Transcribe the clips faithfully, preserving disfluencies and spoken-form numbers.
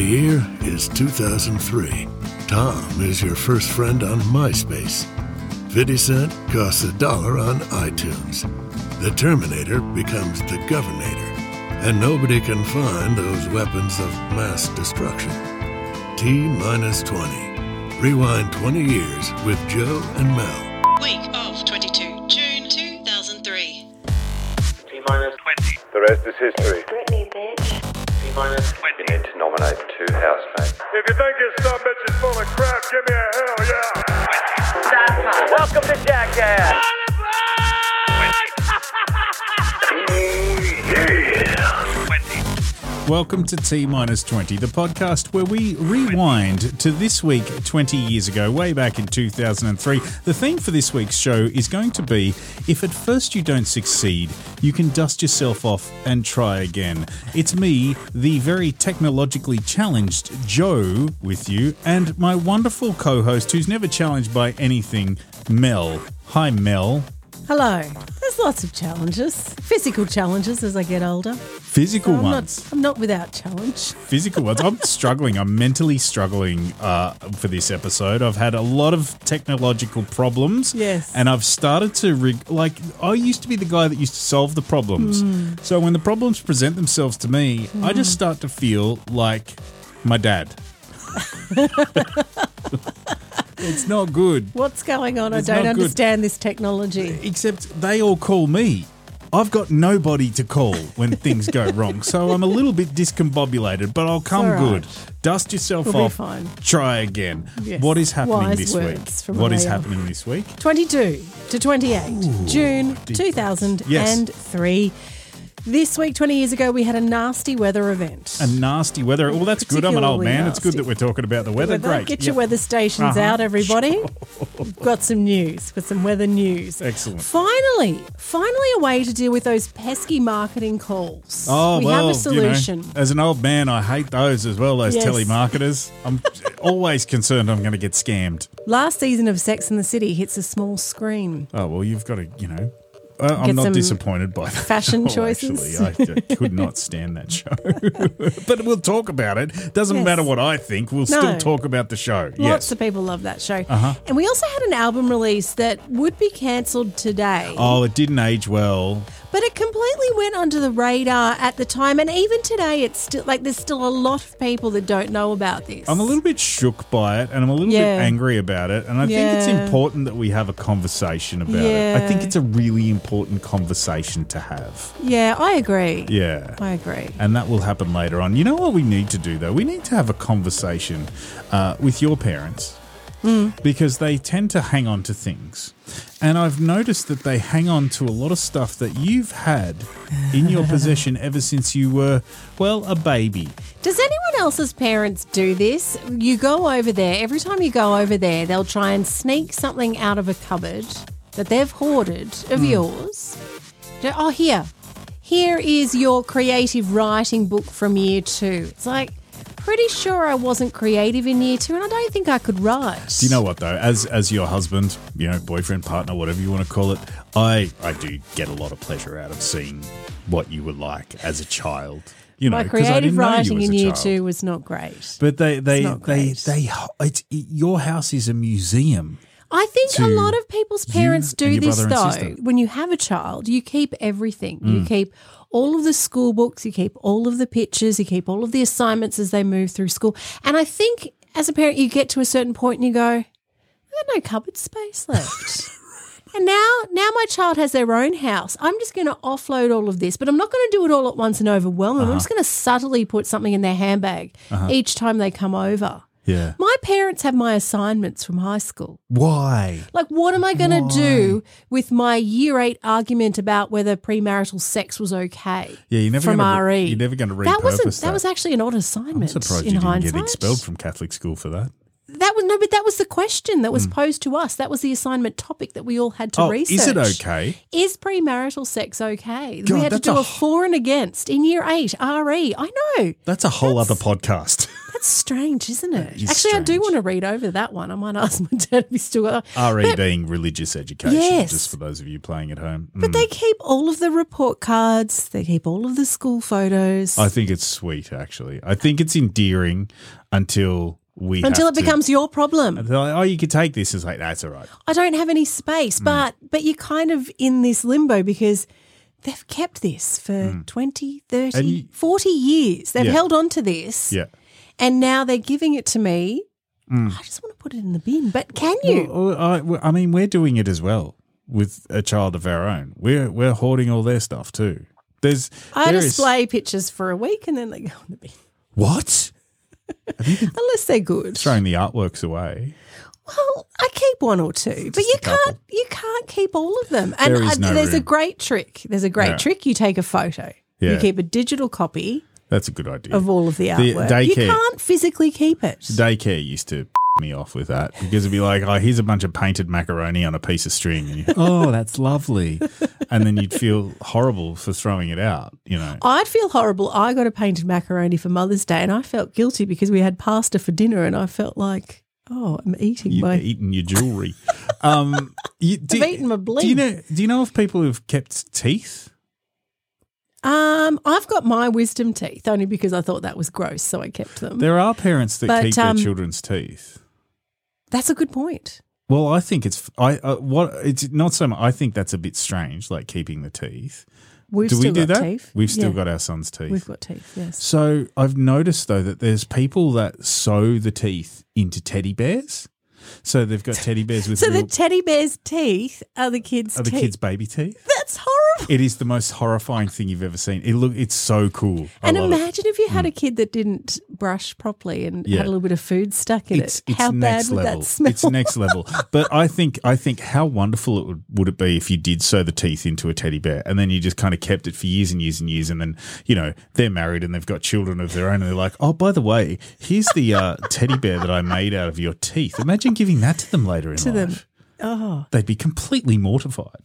The year is two thousand three. Tom is your first friend on MySpace. fifty cent costs a dollar on iTunes. The Terminator becomes the Governator, and nobody can find those weapons of mass destruction. T minus twenty. Rewind twenty years with Joe and Mel. Week of twenty-two, June two thousand three. T minus twenty. The rest is history. Britney, bitch. T minus twenty. You need to nominate two housemates. If you think this son bitch is full of crap, give me a hell yeah. That's right. Welcome to Jackass. Welcome to T minus twenty, the podcast where we rewind to this week twenty years ago, way back in two thousand three. The theme for this week's show is going to be, if at first you don't succeed, you can dust yourself off and try again. It's me, the very technologically challenged Joe, with you, and my wonderful co-host who's never challenged by anything, Mel. Hi, Mel. Hello. There's lots of challenges, physical challenges as I get older. Physical So I'm ones. Not, I'm not without challenge. Physical ones. I'm struggling. I'm mentally struggling uh, for this episode. I've had a lot of technological problems. Yes. And I've started to, re- like, I used to be the guy that used to solve the problems. Mm. So when the problems present themselves to me, mm. I just start to feel like my dad. It's not good. What's going on? It's I don't not good. understand this technology. Except they all call me. I've got nobody to call when things go wrong, so I'm a little bit discombobulated, but I'll come It's all right. good. Dust yourself We'll be off. fine. Try again. Yes. What is happening Wise this words week? from What is Leo. happening this week? twenty-two to twenty-eight, Ooh, June ridiculous. two thousand three. Yes. This week, twenty years ago, we had a nasty weather event. A nasty weather. Well, that's good. I'm an old Particularly man. It's good nasty. that we're talking about the weather. Weather. Great. Get your Yep. weather stations Uh-huh. out, everybody. We've got some news. Got some weather news. Excellent. Finally, finally a way to deal with those pesky marketing calls. Oh, we well, have a solution. You know, as an old man, I hate those as well, those Yes. telemarketers. I'm always concerned I'm going to get scammed. Last season of Sex and the City hits a small screen. Oh, well, you've got to, you know. Uh, I'm Get not some disappointed by that. fashion show, choices. Actually, I, I could not stand that show. But we'll talk about it. Doesn't Yes. matter what I think. We'll No. still talk about the show. Lots Yes. of people love that show. Uh-huh. And we also had an album release that would be cancelled today. Oh, it didn't age well. But it completely went under the radar at the time. And even today, it's still like there's still a lot of people that don't know about this. I'm a little bit shook by it, and I'm a little Yeah. bit angry about it. And I think it's Yeah. important that we have a conversation about it. I Yeah. think it's a really important conversation to have. Yeah, I agree. Yeah. I agree. And that will happen later on. You know what we need to do, though? We need to have a conversation uh, with your parents Mm. because they tend to hang on to things. And I've noticed that they hang on to a lot of stuff that you've had in your possession ever since you were, well, a baby. Does anyone else's parents do this? You go over there, every time you go over there, they'll try and sneak something out of a cupboard that they've hoarded of Mm. yours. Oh, here. Here is your creative writing book from year two. It's like, pretty sure I wasn't creative in year two and I don't think I could write. Do you know what, though? As as your husband, you know, boyfriend, partner, whatever you want to call it, I, I do get a lot of pleasure out of seeing what you were like as a child. You know, My 'cause I creative didn't know you writing as in a year child. two was not great. But they, they, not they, great. they, it's, your house is a museum. I think to a lot of people's you parents do and your this brother and though. sister. When you have a child, you keep everything. Mm. You keep all of the school books, you keep all of the pictures, you keep all of the assignments as they move through school. And I think as a parent, you get to a certain point and you go, I've got no cupboard space left. And now, now my child has their own house. I'm just going to offload all of this, but I'm not going to do it all at once and overwhelm them. Uh-huh. I'm just going to subtly put something in their handbag Uh-huh. each time they come over. Yeah. My parents have my assignments from high school. Why? Like, what am I going to Why? do with my year eight argument about whether premarital sex was okay? Yeah, you're never from gonna R E. You're never going to repurpose that wasn't. that. That was actually an odd I'm assignment. surprised in you didn't hindsight. get expelled from Catholic school for that. That was no, but that was the question that was Mm. posed to us. That was the assignment topic that we all had to Oh, research. is it okay? Is premarital sex okay? God, we had to that's do a a for and against in year eight R E. I know. That's a whole That's- other podcast. That's strange, isn't it? is Actually, I do strange. want to read over that one. I might ask my dad if he's still got R E But- being religious education, Yes. just for those of you playing at home. But Mm. they keep all of the report cards. They keep all of the school photos. I think it's sweet, actually. I think it's endearing until we until have it to- becomes your problem. They're like, oh, you could take this. It's like, that's all right. I don't have any space, Mm. but but you're kind of in this limbo because they've kept this for twenty, thirty, Mm. And you- forty years. They've Yeah. held on to this. Yeah. And now they're giving it to me. I just want to put it in the bin. But can you? Well, I, well, I mean, we're doing it as well with a child of our own. We're we're hoarding all their stuff too. There's I there is- display pictures for a week and then they go in the bin. what? Unless they're good. Throwing the artworks away. Well, I keep one or two, but you a couple. can't you can't keep all of them. And There is I- no there's a room. great trick. There's a great Yeah. trick. You take a photo. Yeah. You keep a digital copy That's a good idea. of all of the artwork. you daycare- can't physically keep it. Daycare used to me off with that because it'd be like, oh, here's a bunch of painted macaroni on a piece of string. And you, oh, that's lovely. And then you'd feel horrible for throwing it out, you know. I'd feel horrible. I got a painted macaroni for Mother's Day and I felt guilty because we had pasta for dinner and I felt like, oh, I'm eating You've my eaten your jewellery. um, you, do, I've eaten my bling. Do you know? Do you know of people who've kept teeth? Um, I've got my wisdom teeth only because I thought that was gross, so I kept them. There are parents that But, keep um, their children's teeth. That's a good point. Well, I think it's I uh, what it's not so much. I think that's a bit strange, like keeping the teeth. We've do we still do got that? teeth. We've still Yeah. got our son's teeth. We've got teeth, yes. So I've noticed though that there's people that sew the teeth into teddy bears. So they've got teddy bears with So real, the teddy bear's teeth are the kids' are the teeth. kids' baby teeth. That's horrible. It is the most horrifying thing you've ever seen. It look, it's so cool. I And love it. imagine if you had a kid that didn't brush properly and Yeah. had a little bit of food stuck in It's, it. it's How bad next would level. that smell? It's next level. But I think I think how wonderful it would, would it be if you did sew the teeth into a teddy bear and then you just kind of kept it for years and years and years and then, you know, they're married and they've got children of their own and they're like, oh, by the way, here's the uh, teddy bear that I made out of your teeth. Imagine giving that to them later in To life. them. Oh, They'd be completely mortified.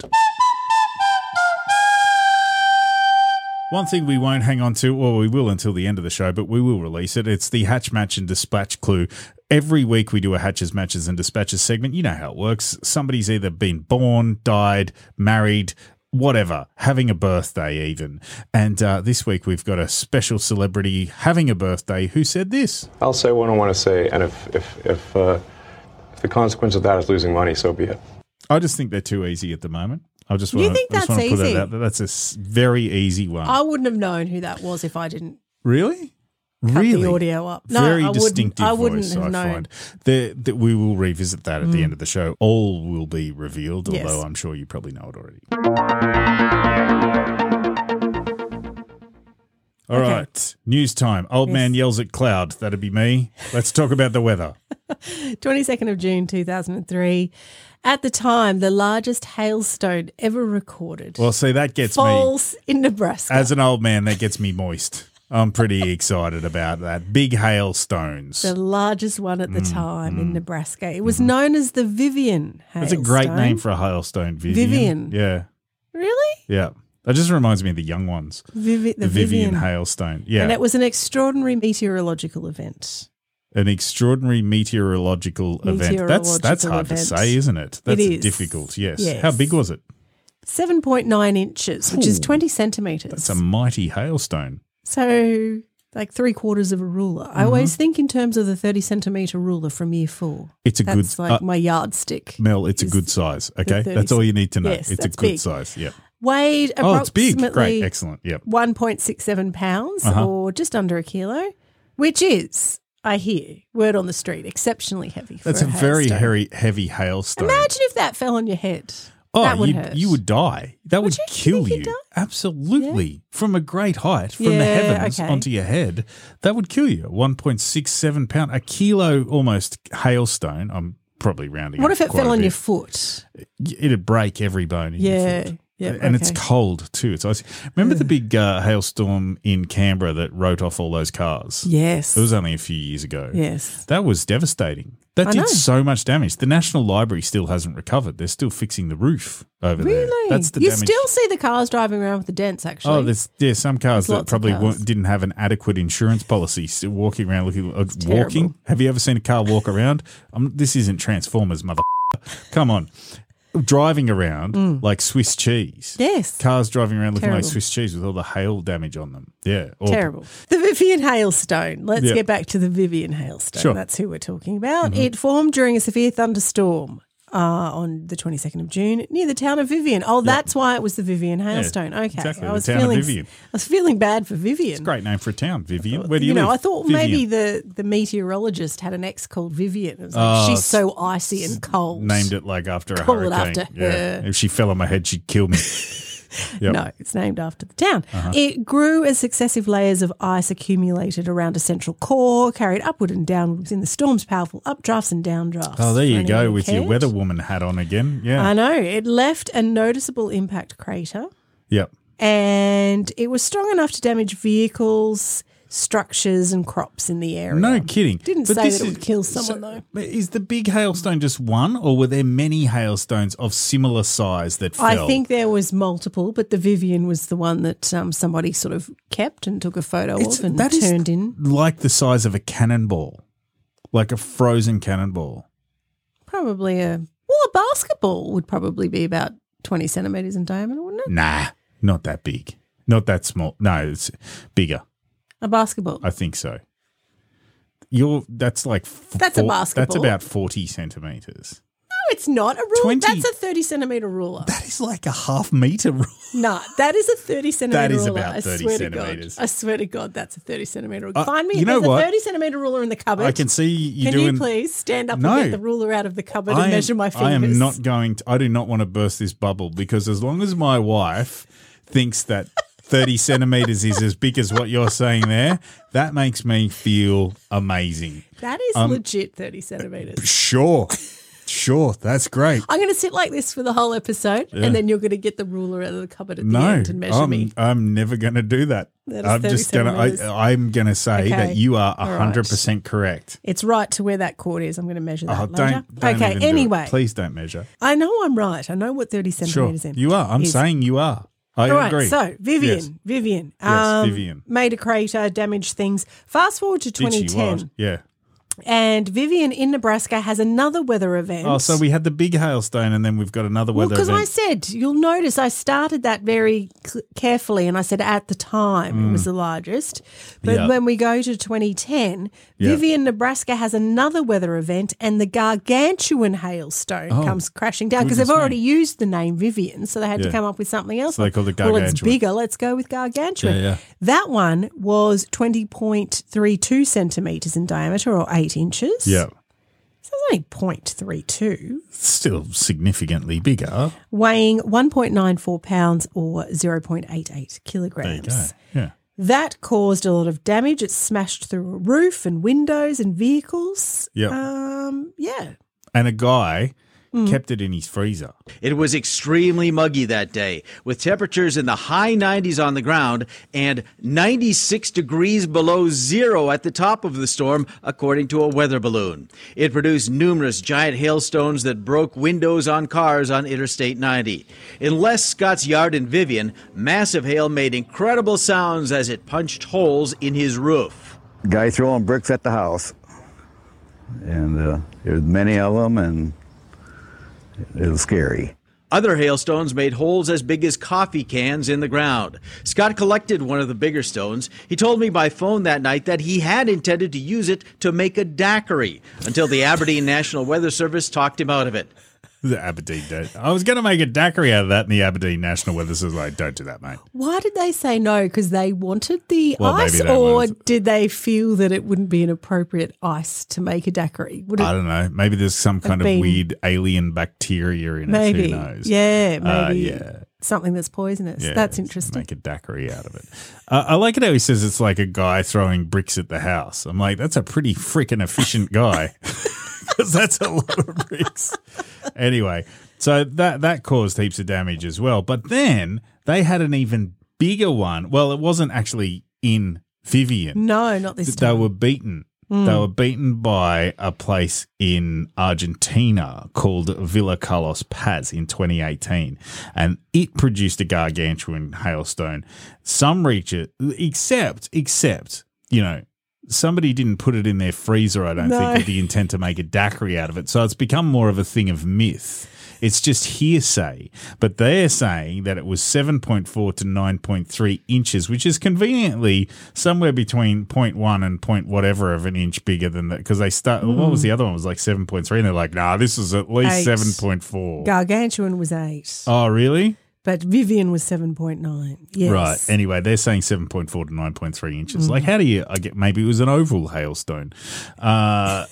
One thing we won't hang on to, or we will until the end of the show, but we will release it. It's the Hatch, Match and Dispatch clue. Every week we do a Hatches, Matches and Dispatches segment. You know how it works. Somebody's either been born, died, married, whatever, having a birthday even. And uh, this week we've got a special celebrity having a birthday who said this. I'll say what I want to say, and if if if, uh, if the consequence of that is losing money, so be it. I just think they're too easy at the moment. I just You want think to, just that's want to put easy? that out there. That's a s- very easy one. I wouldn't have known who that was if I didn't Really? cut really? the audio up. No, Very I wouldn't. distinctive I wouldn't voice, have I known. find. The, the, we will revisit that at the end of the show. All will be revealed, Yes. although I'm sure you probably know it already. All Okay. right, news time. Old Yes. man yells at cloud. That'd be me. Let's talk about the weather. twenty-second of June two thousand three. At the time, the largest hailstone ever recorded Well, see, that gets me. falls in Nebraska. As an old man, that gets me moist. I'm pretty excited about that. Big hailstones. the largest one at the time in Nebraska. It was known as the Vivian hailstone. That's a great name for a hailstone, Vivian. Vivian. Yeah, Really? yeah. That just reminds me of the young ones. Vivi- the, The Vivian, Vivian. hailstone. Yeah. And it was an extraordinary meteorological event. An extraordinary meteorological, event. That's that's Meteorological hard to event. say, isn't it? That's is. difficult. Yes. Yes. How big was it? seven point nine inches, which is Ooh. twenty centimetres. That's a mighty hailstone. So, like three quarters of a ruler. I always think in terms of the thirty centimetre ruler from year four. It's a good- That's like uh, my yardstick. Mel, it's a Is good size. Okay, thirty that's all you need to know. Yes, it's a that's good big. size. Yeah. Weighed Oh, it's big. approximately Great. Excellent. Yep. one point six seven pounds Uh-huh. or just under a kilo, which is, I hear, word on the street, exceptionally heavy. For That's a, a very hailstone. heavy, heavy hailstone. Imagine if that fell on your head. oh, that would you'd- hurt. you would die. That would, Would you? You kill think you. you'd die? Absolutely. From a great height, from the Yeah, heavens okay. onto your head, that would kill you. one point six seven pound, a kilo almost hailstone. I'm probably rounding What up if it quite fell a on bit. your foot? It'd break every bone in Yeah, your foot. yeah, And it's okay. cold too. It's icy. Remember the big uh, hailstorm in Canberra that wrote off all those cars? Yes. It was only a few years ago. Yes. That was devastating. That I did know. so much damage. The National Library still hasn't recovered. They're still fixing the roof over there. Really? That's the you damage. still see the cars driving around with the dents, actually. Oh, there's yeah, some cars There's that lots of probably cars. weren't- didn't have an adequate insurance policy, still walking around looking uh, terrible. walking. Have you ever seen a car walk around? Um, this isn't Transformers, mother. Come on, driving around like Swiss cheese. Mm. Yes. Cars driving around looking like Terrible. Swiss cheese with all the hail damage on them. Yeah, awful. Terrible. The Vivian hailstone. Let's Yeah. get back to the Vivian hailstone. Sure. Mm-hmm. That's who we're talking about. It formed during a severe thunderstorm uh, on the twenty-second of June near the town of Vivian. Oh, that's why it was the Vivian hailstone. Okay. exactly, I the was town of feeling, Vivian. I was feeling bad for Vivian. Great name for a town, Vivian. Where do you, You know, live? I thought Vivian. maybe the, the meteorologist had an ex called Vivian. It was like, Oh, she's so icy and cold. named it like after a Call it hurricane. after yeah. her. If she fell on my head, she'd kill me. Yep. No, it's named after the town. Uh-huh. It grew as successive layers of ice accumulated around a central core, carried upward and downward within the storm's powerful updrafts and downdrafts. Oh, there For you anyone go who with your cared. weather woman hat on again. Yeah. I know. It left a noticeable impact crater, Yep. and it was strong enough to damage vehicles, structures, and crops in the area. No kidding. Didn't But say this that it is- would kill someone, so- though. but Is the big hailstone just one, or were there many hailstones of similar size that fell? I think there was multiple, but the Vivian was the one that um, somebody sort of kept and took a photo It's- of and that is turned in. like the size of a cannonball, like a frozen cannonball. Probably a well, a basketball would probably be about twenty centimeters in diameter, wouldn't it? Nah, not that big. Not that small. No, it's bigger. A basketball. I think so. You're that's like f- That's a four- That's basketball. about forty centimeters. No, it's not a ruler. twenty That's a thirty centimeter ruler. That is like a half meter rule. No, that is a thirty centimeter is ruler. about I thirty swear centimetres. To God. I swear to God, that's a thirty centimeter ruler. Uh, Find me. you know There's what? a thirty centimeter ruler in the cupboard. I can see you Can doing. you please stand up No. and get the ruler out of the cupboard I and am- measure my fingers? I am not going to. I do not want to burst this bubble because as long as my wife thinks that thirty centimeters is as big as what you're saying there, that makes me feel amazing. That is Um, legit thirty centimeters. Sure. Sure. That's great. I'm going to sit like this for the whole episode, Yeah. and then you're going to get the ruler out of the cupboard at the No, end and measure I'm, me. I'm never going to do that. That is I'm thirty just going to, centimetres. I'm going to say Okay. that you are All right. one hundred percent correct. It's right to where that cord is. I'm going to measure that Oh, later. don't, don't okay, even do it. anyway, Please don't measure. I know I'm right. I know what thirty Sure. centimeters in. You are. I'm is. saying you are. I All right, agree. so Vivian, Yes. Vivian, Yes, um, Vivian. made a crater, damaged things. Fast forward to Did she? twenty ten, What? Yeah. and Vivian in Nebraska has another weather event. Oh, so we had the big hailstone and then we've got another well, weather because event. I said you'll notice I started that very c- carefully, and I said at the time it was the largest. But Mm. Yeah. when we go to twenty ten, Yeah. Vivian, Nebraska has another weather event, and the gargantuan hailstone Oh, comes crashing down because goodness they've already me. used the name Vivian, so they had to Yeah. come up with something else. So they called it Well, it's gargantuan. bigger. Let's go with gargantuan. Yeah, yeah. That one was twenty point three two centimeters in diameter, or eight inches. Yeah. So it's only zero point three two. Still significantly bigger. Weighing one point nine four pounds or zero point eight eight kilograms. There you go. Yeah. That caused a lot of damage. It smashed through a roof and windows and vehicles. Yep. Um, yeah. And a guy Mm. kept it in his freezer. It was extremely muggy that day, with temperatures in the high nineties on the ground and ninety-six degrees below zero at the top of the storm, according to a weather balloon. It produced numerous giant hailstones that broke windows on cars on Interstate ninety. In Les Scott's yard in Vivian, massive hail made incredible sounds as it punched holes in his roof. Guy throwing bricks at the house, and uh, there's many of them, and it was scary. Other hailstones made holes as big as coffee cans in the ground. Scott collected one of the bigger stones. He told me by phone that night that he had intended to use it to make a daiquiri until the Aberdeen National Weather Service talked him out of it. The Aberdeen. Da- I was going to make a daiquiri out of that, and the Aberdeen National Weather Service was like, don't do that, mate. Why did they say no? Because they wanted the Well, ice, maybe they or wanted- did they feel that it wouldn't be an appropriate ice to make a daiquiri? Would it, I don't know. Maybe there's some kind of been- weird alien bacteria in maybe. it. Who knows? Yeah, Uh, maybe yeah. something that's poisonous. Yeah, That's just interesting. Make a daiquiri out of it. Uh, I like it how he says it's like a guy throwing bricks at the house. I'm like, that's a pretty freaking efficient guy because that's a lot of bricks. Anyway, so that that caused heaps of damage as well. But then they had an even bigger one. Well, it wasn't actually in Vivian. No, not this They time. were beaten. They were beaten by a place in Argentina called Villa Carlos Paz in twenty eighteen, and it produced a gargantuan hailstone. Some reach it, except, except, you know, somebody didn't put it in their freezer, I don't No. think, with the intent to make a daiquiri out of it. So it's become more of a thing of myth. It's just hearsay. But they're saying that it was seven point four to nine point three inches, which is conveniently somewhere between zero point one and point whatever of an inch bigger than that. Because they start, Mm. what was the other one? It was like seven point three. And they're like, nah, this is at least Eight. seven point four. Gargantuan was eight, Oh, really? but Vivian was seven point nine. Yes. Right. Anyway, they're saying seven point four to nine point three inches. Mm. Like, how do you, I get, maybe it was an oval hailstone. Uh,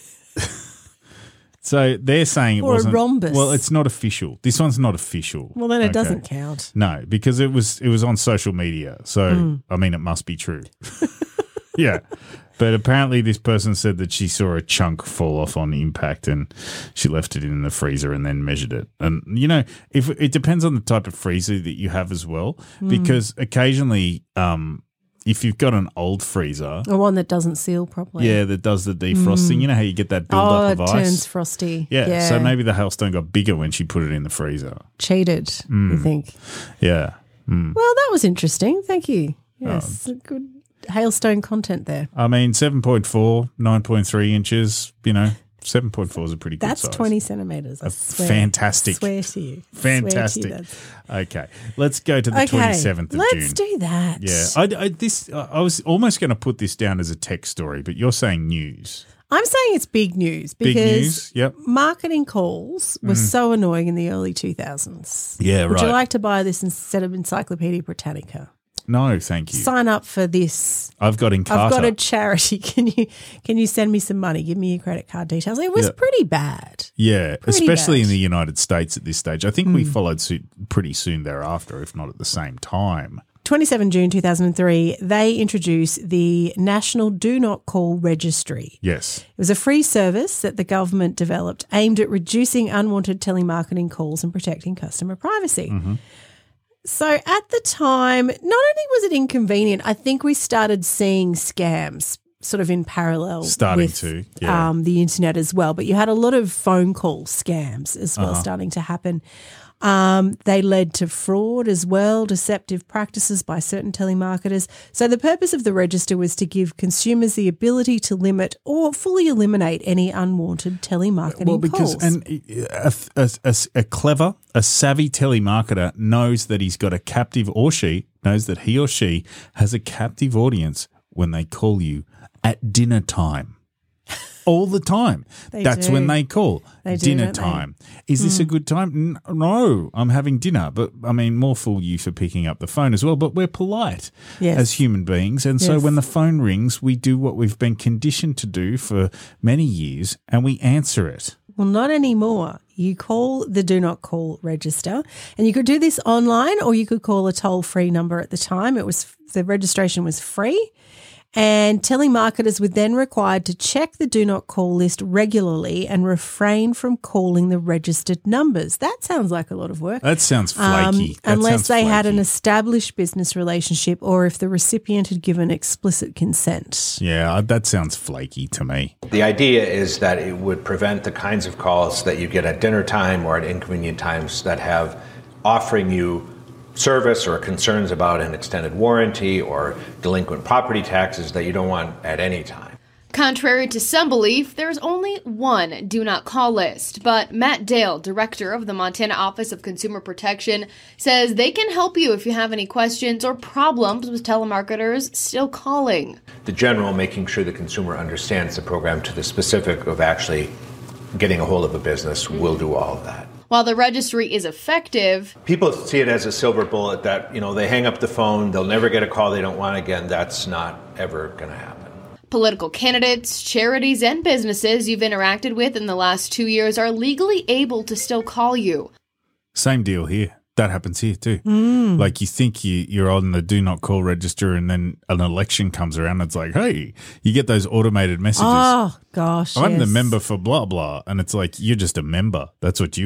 so they're saying it Or a wasn't. rhombus. Well, it's not official. This one's not official. Well, then it Okay. doesn't count. No, because it was it was on social media. So, Mm. I mean, it must be true. Yeah. But apparently this person said that she saw a chunk fall off on impact and she left it in the freezer and then measured it. And, you know, if it depends on the type of freezer that you have as well, Mm. because occasionally um, if you've got an old freezer, Or one that doesn't seal properly. yeah, that does the defrosting, Mm. you know how you get that build Oh, up it of ice? turns frosty. Yeah, Yeah. so maybe the hailstone got bigger when she put it in the freezer. Cheated, you Mm. think. Yeah. Mm. Well, that was interesting. Thank you. Oh. Yes, good hailstone content there. I mean, seven point four, nine point three inches, you know, seven point four is a pretty good That's size. twenty centimetres. I A swear. fantastic. Swear to you. Swear to you Fantastic. that's- Okay, let's go to the Okay, twenty-seventh of let's June. do that. Yeah, I, I, this, I was almost going to put this down as a tech story, but you're saying news. I'm saying it's big news Big because news, yep. marketing calls were Mm. so annoying in the early two thousands. Yeah, Would you right. like to buy this instead of Encyclopedia Britannica? No, thank you. Sign up for this. I've got Encarta. I've got a charity. Can you can you send me some money? Give me your credit card details. It was Yeah. pretty bad. Yeah, Pretty especially bad. in the United States at this stage. I think we Mm. followed suit pretty soon thereafter, if not at the same time. twenty-seventh of June two thousand three, they introduced the National Do Not Call Registry. Yes. It was a free service that the government developed aimed at reducing unwanted telemarketing calls and protecting customer privacy. Mm-hmm. So at the time, not only was it inconvenient, I think we started seeing scams sort of in parallel Starting with to, yeah. um, the internet as well. But you had a lot of phone call scams as well Uh-huh. starting to happen. Um, they led to fraud as well, deceptive practices by certain telemarketers. So the purpose of the register was to give consumers the ability to limit or fully eliminate any unwanted telemarketing Well, because calls. and a, a, a, a clever, a savvy telemarketer knows that he's got a captive, or she knows that he or she has a captive audience when they call you at dinner time. All the time. They That's do. when they call. They do, dinner don't they? time. Is this a Mm. good time? N- No, I'm having dinner. But I mean, more fool you for picking up the phone as well. But we're polite Yes. as human beings. And so Yes. when the phone rings, we do what we've been conditioned to do for many years and we answer it. Well, not anymore. You call the Do Not Call register, and you could do this online or you could call a toll-free number at the time. It was the registration was free, and telemarketers were then required to check the Do Not Call list regularly and refrain from calling the registered numbers. That sounds like a lot of work. That sounds Um, flaky. That unless sounds they had an flaky. established business relationship or if the recipient had given explicit consent. Yeah, uh, that sounds flaky to me. The idea is that it would prevent the kinds of calls that you get at dinner time or at inconvenient times that have offering you service or concerns about an extended warranty or delinquent property taxes that you don't want at any time. Contrary to some belief, there's only one do not call list, but Matt Dale, director of the Montana Office of Consumer Protection, says they can help you if you have any questions or problems with telemarketers still calling. The general, making sure the consumer understands the program to the specific of actually getting a hold of a business, will do all of that. While the registry is effective, People see it as a silver bullet that, you know, they hang up the phone, they'll never get a call they don't want again. That's not ever going to happen. political candidates, charities, and businesses you've interacted with in the last two years are legally able to still call you. Same deal here. That happens here too. Mm. Like you think you, you're on the do not call register and then an election comes around and it's like, hey, you get those automated messages. Oh, gosh. I'm the yes. member for blah, blah. And it's like, you're just a member. That's what you are.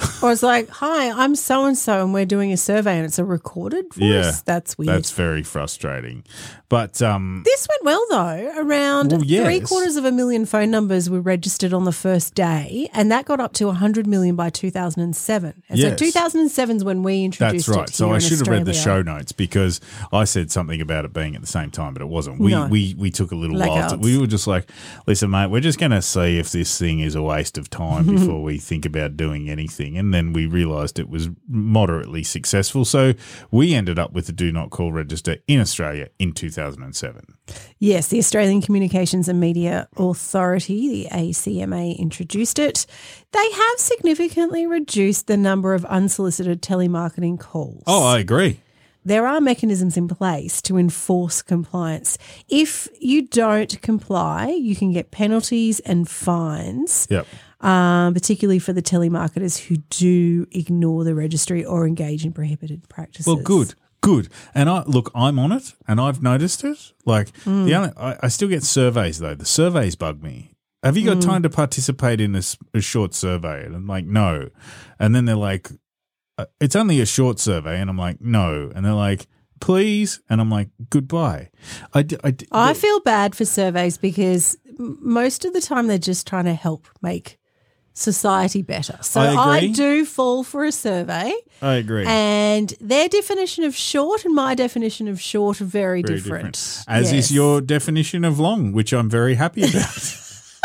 Or it's like, hi, I'm so and so, and we're doing a survey, and it's a recorded voice. Yeah, That's weird. That's very frustrating. But um, this went well though. Around Well, yes. three quarters of a million phone numbers were registered on the first day, and that got up to one hundred million by two thousand seven. And Yes. so two thousand seven is when we introduced that's right. it. So here I in should have read the Australia. show notes because I said something about it being at the same time, but it wasn't. We No. we, we took a little while. To, Laggards. we were just like, listen, mate, we're just going to see if this thing is a waste of time before we think about doing anything. And then we realised it was moderately successful. So we ended up with the Do Not Call register in Australia in two thousand seven. Yes, the Australian Communications and Media Authority, the A C M A, introduced it. They have significantly reduced the number of unsolicited telemarketing calls. Oh, I agree. There are mechanisms in place to enforce compliance. If you don't comply, you can get penalties and fines. Yep. Um, particularly for the telemarketers who do ignore the registry or engage in prohibited practices. Well, good, good. And I look, I'm on it, and I've noticed it. Like Mm. the only, I, I still get surveys though. The surveys bug me. Have you got Mm. time to participate in a, s- a short survey? And I'm like, no. And then they're like, uh, it's only a short survey, and I'm like, no. And they're like, please, and I'm like, goodbye. I, d- I, d- I feel bad for surveys because m- most of the time they're just trying to help make society better. So I agree. do fall for a survey. I agree. And their definition of short and my definition of short are very, Very different. different. As Yes. is your definition of long, which I'm very happy about.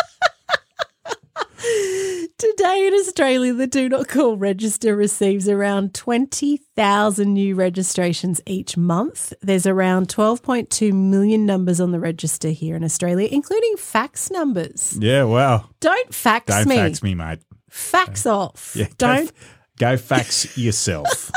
Today in Australia, the Do Not Call register receives around twenty thousand new registrations each month. There's around twelve point two million numbers on the register here in Australia, including fax numbers. Yeah, wow. Don't fax Don't me. fax me, mate. Fax off. Yeah, Don't. Go, go fax yourself.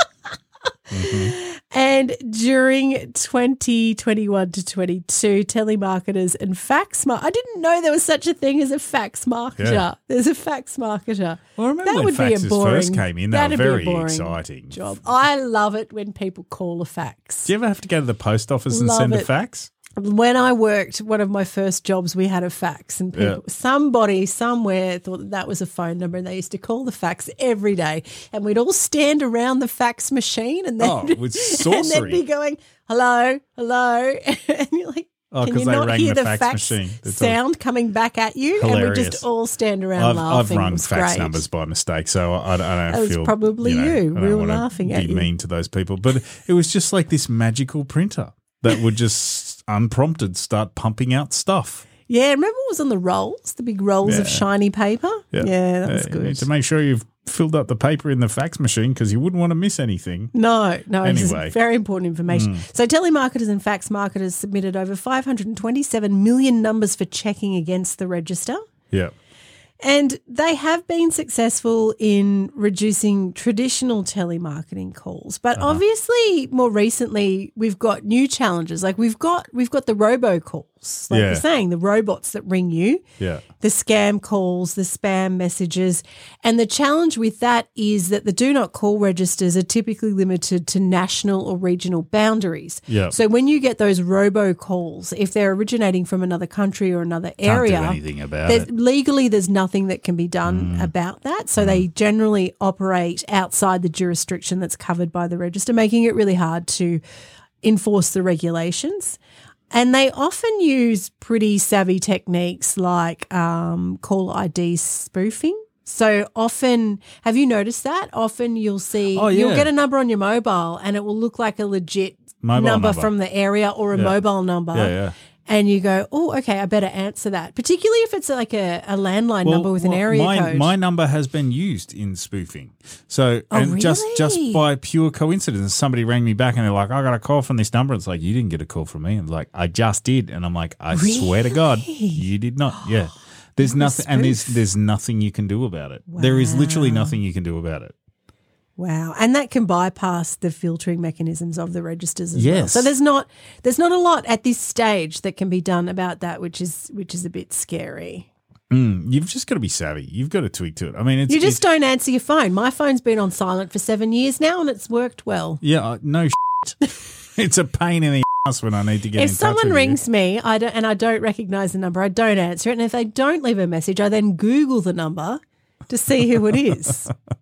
Mhm. And during twenty twenty-one to twenty-two, telemarketers and fax mar- I didn't know there was such a thing as a fax marketer. Yeah. There's a fax marketer. Well, I remember that when would be a faxes boring, first came in, they were that'd be a very boring exciting. job. I love it when people call a fax. Do you ever have to go to the post office and Love send a it. fax? When I worked, one of my first jobs, we had a fax, and people, Yeah. somebody somewhere thought that, that was a phone number, and they used to call the fax every day, and we'd all stand around the fax machine, and then Oh, it was and they'd sorcery. be going, "Hello, hello," and you're like, Oh, "Can 'cause you they not rang hear the the fax fax, machine. That's all. sound coming back at you?" And we Hilarious. just all stand around I've, laughing. I've It rung was fax great. numbers by mistake, so I, I don't, I That don't was feel probably know, you. I We don't were wanna laughing be at you. mean to those people, but it was just like this magical printer that would just unprompted start pumping out stuff. Yeah, remember what was on the rolls, the big rolls of Yeah. shiny paper? Yeah, that was You good. need to make sure you've filled up the paper in the fax machine because you wouldn't want to miss anything. No, no, this Anyway. is very important information. Mm. So telemarketers and fax marketers submitted over five hundred twenty-seven million numbers for checking against the register. Yeah. And they have been successful in reducing traditional telemarketing calls. But Uh-huh. obviously more recently we've got new challenges. Like we've got we've got the robocalls, like Yeah. you're saying, the robots that ring you. Yeah. The scam calls, the spam messages. And the challenge with that is that the do not call registers are typically limited to national or regional boundaries. Yeah. So when you get those robocalls, if they're originating from another country or another Can't do area, anything about there's- it. legally there's nothing that can be done Mm. about that. So they generally operate outside the jurisdiction that's covered by the register, making it really hard to enforce the regulations. And they often use pretty savvy techniques like um, call I D spoofing. So often, have you noticed that? Often you'll see, Oh, you'll yeah. get a number on your mobile and it will look like a legit Mobile number, number. from the area or a Yeah. mobile number. Yeah, yeah. And you go, oh, okay, I better answer that. Particularly if it's like a, a landline Well, number with an well, area my, code. My number has been used in spoofing. So, Oh, and just just really? by pure coincidence, somebody rang me back and they're like, I got a call from this number. It's like, you didn't get a call from me. And like, I just did. And I'm like, I swear to God, you did not. Yeah. There's It was nothing, and there's spoof. there's nothing you can do about it. There is literally nothing you can do about it. Wow. And that can bypass the filtering mechanisms of the registers as well. Yes. So there's not there's not a lot at this stage that can be done about that, which is which is a bit scary. Mm, you've just got to be savvy. You've got to tweak to it. I mean, it's You just it's- don't answer your phone. My phone's been on silent for seven years now and it's worked well. yeah, uh, no shit. It's a pain in the ass when I need to get If in touch someone with rings me I don't, and I don't recognise the number, I don't answer it. And if they don't leave a message, I then Google the number to see who it is.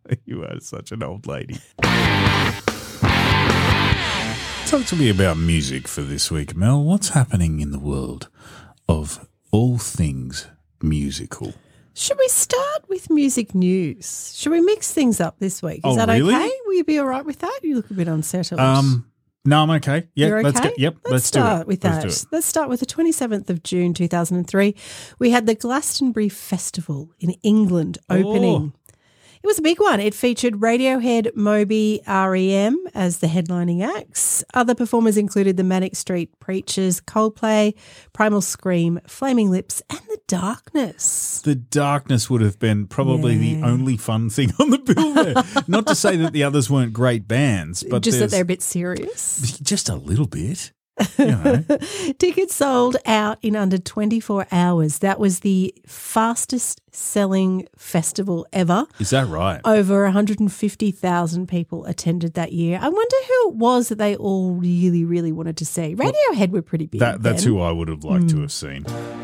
You are such an old lady. Talk to me about music for this week, Mel. What's happening in the world of all things musical? Should we start with music news? Should we mix things up this week? Is Oh, that really? okay? Will you be all right with that? You look a bit unsettled. Um, no, I'm okay. Yeah, You're let's okay? go. Yep, let's, let's, do start it. with that. Let's do it. Let's start with the twenty-seventh of June two thousand three. We had the Glastonbury Festival in England opening. Oh. It was a big one. It featured Radiohead, Moby, R E M as the headlining acts. Other performers included the Manic Street Preachers, Coldplay, Primal Scream, Flaming Lips, and The Darkness. The Darkness would have been probably Yeah. the only fun thing on the bill there. Not to say that the others weren't great bands, but Just that there's- they're a bit serious. just a little bit. You know. Tickets sold out in under twenty-four hours. That was the fastest selling festival ever. Is that right? Over one hundred fifty thousand people attended that year. I wonder who it was that they all really, really wanted to see. Radiohead were pretty big. That, that's then. who I would have liked Mm. to have seen.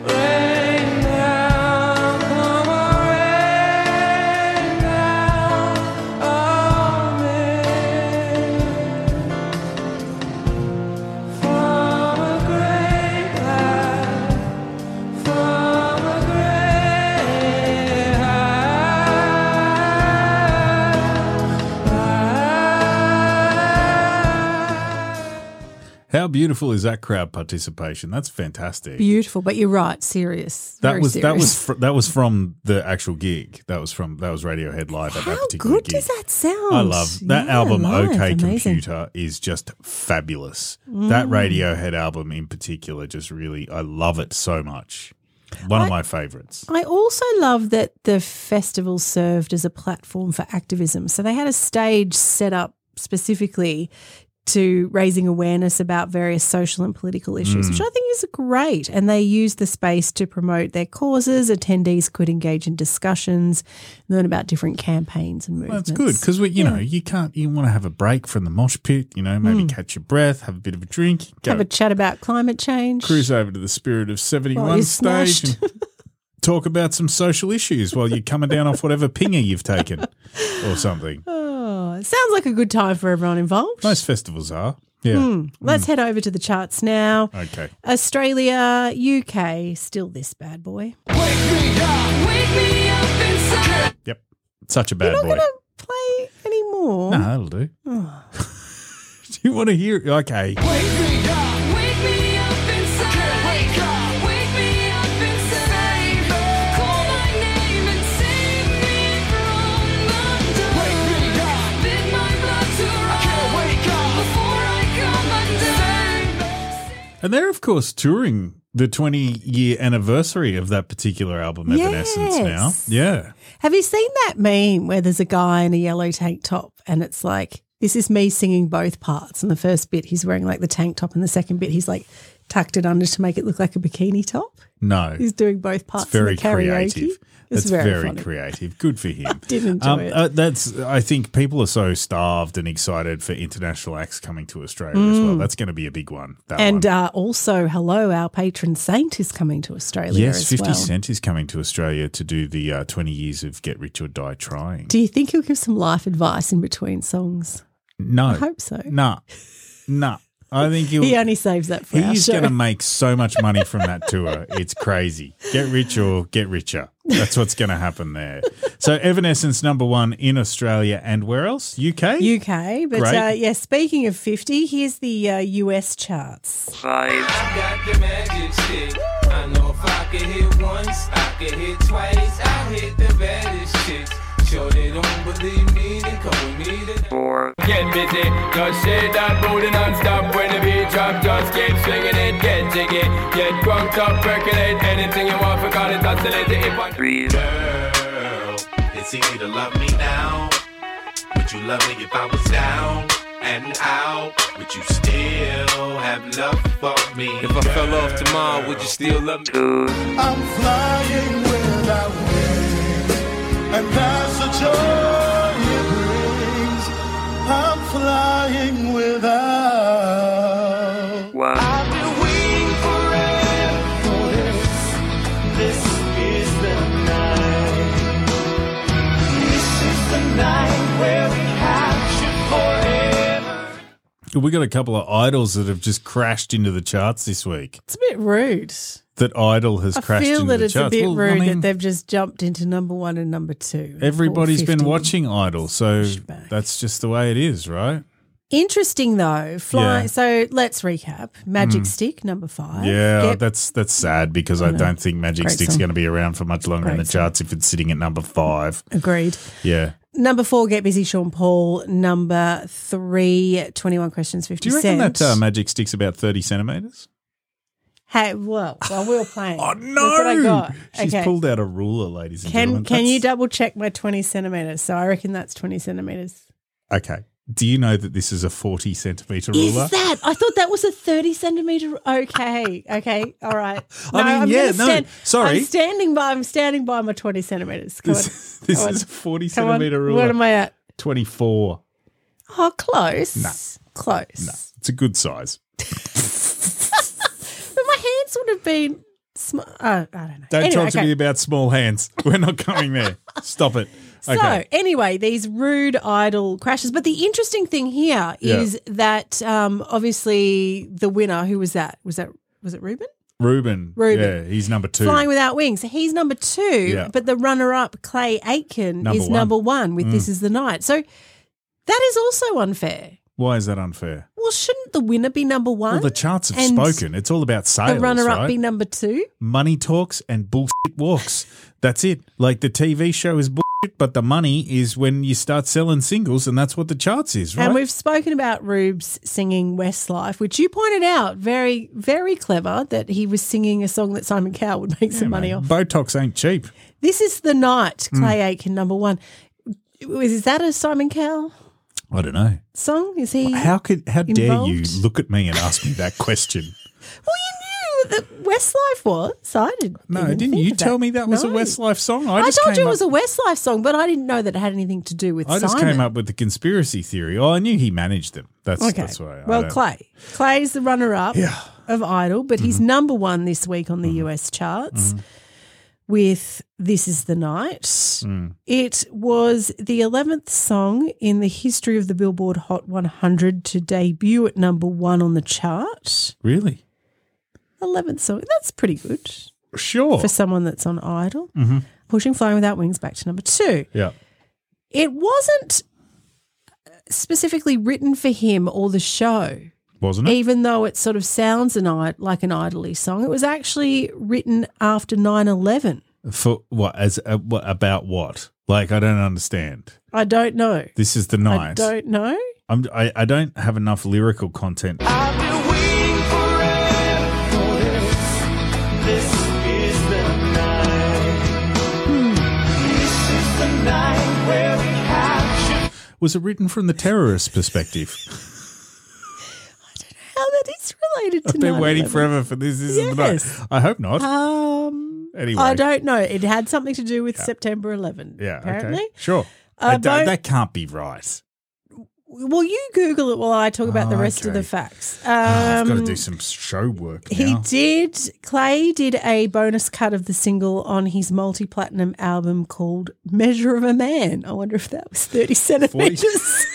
How beautiful is that crowd participation? That's fantastic. Beautiful, but you're right, serious. That Very was serious. that was fr- that was from the actual gig. That was from that was Radiohead live at that How particular good gig. does that sound? I love that Yeah, album. live, OK amazing. Computer is just fabulous. That Mm. Radiohead album in particular, just really, I love it so much. One of I- my favorites. I also love that the festival served as a platform for activism. So they had a stage set up specifically to raising awareness about various social and political issues, Mm. which I think is great. And they used the space to promote their causes. Attendees could engage in discussions, learn about different campaigns and Well, movements. that's good because we, you Yeah. know, you can't. You want to have a break from the mosh pit. You know, maybe Mm. catch your breath, have a bit of a drink, go Have a chat about climate change. cruise over to the Spirit of seventy-one While you're stage smashed. and talk about some social issues while you're coming down off whatever pinger you've taken or something. Oh, it sounds like a good time for everyone involved. Most festivals are. Yeah. Hmm. Let's head over to the charts now. Okay. Australia, U K, still this bad boy. Yep. Such a bad You're not boy. going to play anymore. No, that'll do. Oh. Do you want to hear? Okay. And they're, of course, touring the twenty-year anniversary of that particular album, Evanescence, now. Yes. Yeah. Have you seen that meme where there's a guy in a yellow tank top and it's like, this is me singing both parts. And the first bit he's wearing like the tank top and the second bit he's like tucked it under to make it look like a bikini top. No. He's doing both parts It's very in the karaoke. creative. It's That's very, very, funny. creative. Good for him. I did enjoy it. Uh, that's. I think people are so starved and excited for international acts coming to Australia as well. Mm. That's going to be a big one. That And one. uh, also, hello, our patron saint is coming to Australia Yes, as fifty well. Cent is coming to Australia to do the uh, twenty years of Get Rich or Die Trying. Do you think he'll give some life advice in between songs? No. I hope so. No. No. I think he'll, He only saves that for our he's show. going to make so much money from that tour. It's crazy. Get rich or get richer. That's what's going to happen there. So Evanescence number one in Australia and where else? U K? U K. But Great. uh, yeah, speaking of fifty, here's the uh, U S charts. I got the magic shit. I know if I could hit once, I could hit twice. I hit the baddest chicks. Sure they don't believe me, then come with me to four. Get busy, just shake that booty non-stop. When the beat drop, just keep swinging it. Get jiggy, get drunk up, percolate. Anything you want, forgot it, oscillate it. If I three. Girl, it's easy to love me now. Would you love me if I was down and out? Would you still have love for me? If I fell off tomorrow, would you still love me? I'm flying without wings, and that's the joy it brings. I'm flying without. Wow. I've been waiting forever for this. This is the night. This is the night. We got a couple of idols that have just crashed into the charts this week. It's a bit rude. That idol has I crashed feel into that the it's charts. a bit Well, rude I mean, that they've just jumped into number one and number two. everybody's been four fifty. watching Idol, so that's just the way it is, right? Interesting though. Fly. Yeah. So let's recap. Magic Mm. Stick, number five. Yeah, Get- that's that's sad because I, I know. don't think Magic Great Stick's song. going to be around for much longer in Great the charts if it's sitting at number five. Agreed. Yeah. Number four, Get Busy, Sean Paul. Number three, twenty-one Questions, fifty Do you reckon Cent. that uh, Magic Stick's about thirty centimetres? Hey, well, while we were playing. Oh, Look what I no. got. She's okay. pulled out a ruler, ladies and Can gentlemen. Can you That's- double check my twenty centimetres? So I reckon that's twenty centimetres. Okay. Do you know that this is a forty centimetre ruler? Is that? I thought that was a thirty centimetre. Okay. Okay. All right. I mean, I'm yeah, gonna no, stand, sorry. I'm standing by, I'm standing by my twenty centimetres. Come This, on. this Come is on. a forty Come on. centimetre ruler. What am I at? twenty-four. Oh, close. No. Close. No, it's a good size. But my hands would have been small. Oh, I don't know. Don't Anyway, talk to okay. me about small hands. We're not coming there. Stop it. Okay. So anyway, these rude idol crashes. But the interesting thing here Yeah. is that um, obviously the winner, who was that? Was that was it Ruben? Ruben. Ruben. Yeah, he's number two. Flying Without Wings. He's number two, Yeah. but the runner-up, Clay Aiken, Number is one. number one with Mm. This Is the Night. So that is also unfair. Why is that unfair? Well, shouldn't the winner be number one? Well, the charts have and spoken. It's all about sales, the runner-up right? be number two? Money talks and bullshit walks. That's it. Like the T V show is bullshit, but the money is when you start selling singles, and that's what the charts is, right? And we've spoken about Rubes singing Westlife, which you pointed out very, very clever that he was singing a song that Simon Cowell would make some money mate, off. Botox ain't cheap. This Is the Night, Mm. Clay Aiken, number one. Is that a Simon Cowell I don't know. song? Is he? How could? How dare involved? you look at me and ask me that question? Well, you knew that Westlife was. I didn't. No, even didn't think you of tell that. me that was a No. Westlife song? I, I, just told came you it up, was a Westlife song, but I didn't know that it had anything to do with I just Simon. came up with the conspiracy theory. Oh, I knew he managed them. That's Okay. that's why. I well, don't- Clay. Clay's the runner-up Yeah. of Idol, but he's Mm-hmm. number one this week on the U S charts with This Is the Night. Mm. It was the eleventh song in the history of the Billboard Hot one hundred to debut at number one on the chart. Really? eleventh song. That's pretty good. Sure. For someone that's on Idol. Mhm. Pushing Flying Without Wings back to number two. Yeah. It wasn't specifically written for him or the show. Wasn't it? Even though it sort of sounds an id- like an Idol-y song, it was actually written after nine eleven. For what? As uh, what, about what? Like I don't understand. I don't know. This is the night. I don't know. I'm, I I don't have enough lyrical content. I've been waiting forever for this. This is the night. This is the night where we capture. Was it written from the terrorist perspective? How that is related to I've been waiting nine eleven. forever for this. This is the Yes. night. I hope not. Um, Anyway. I don't know. It had something to do with September eleventh. yeah. apparently. Okay. Sure. Uh, I don't- both- that can't be right. Well, you Google it while I talk about the Oh, rest of okay. the facts. Um, I've got to do some show work now. He did. Clay did a bonus cut of the single on his multi-platinum album called "Measure of a Man." I wonder if that was thirty centimeters.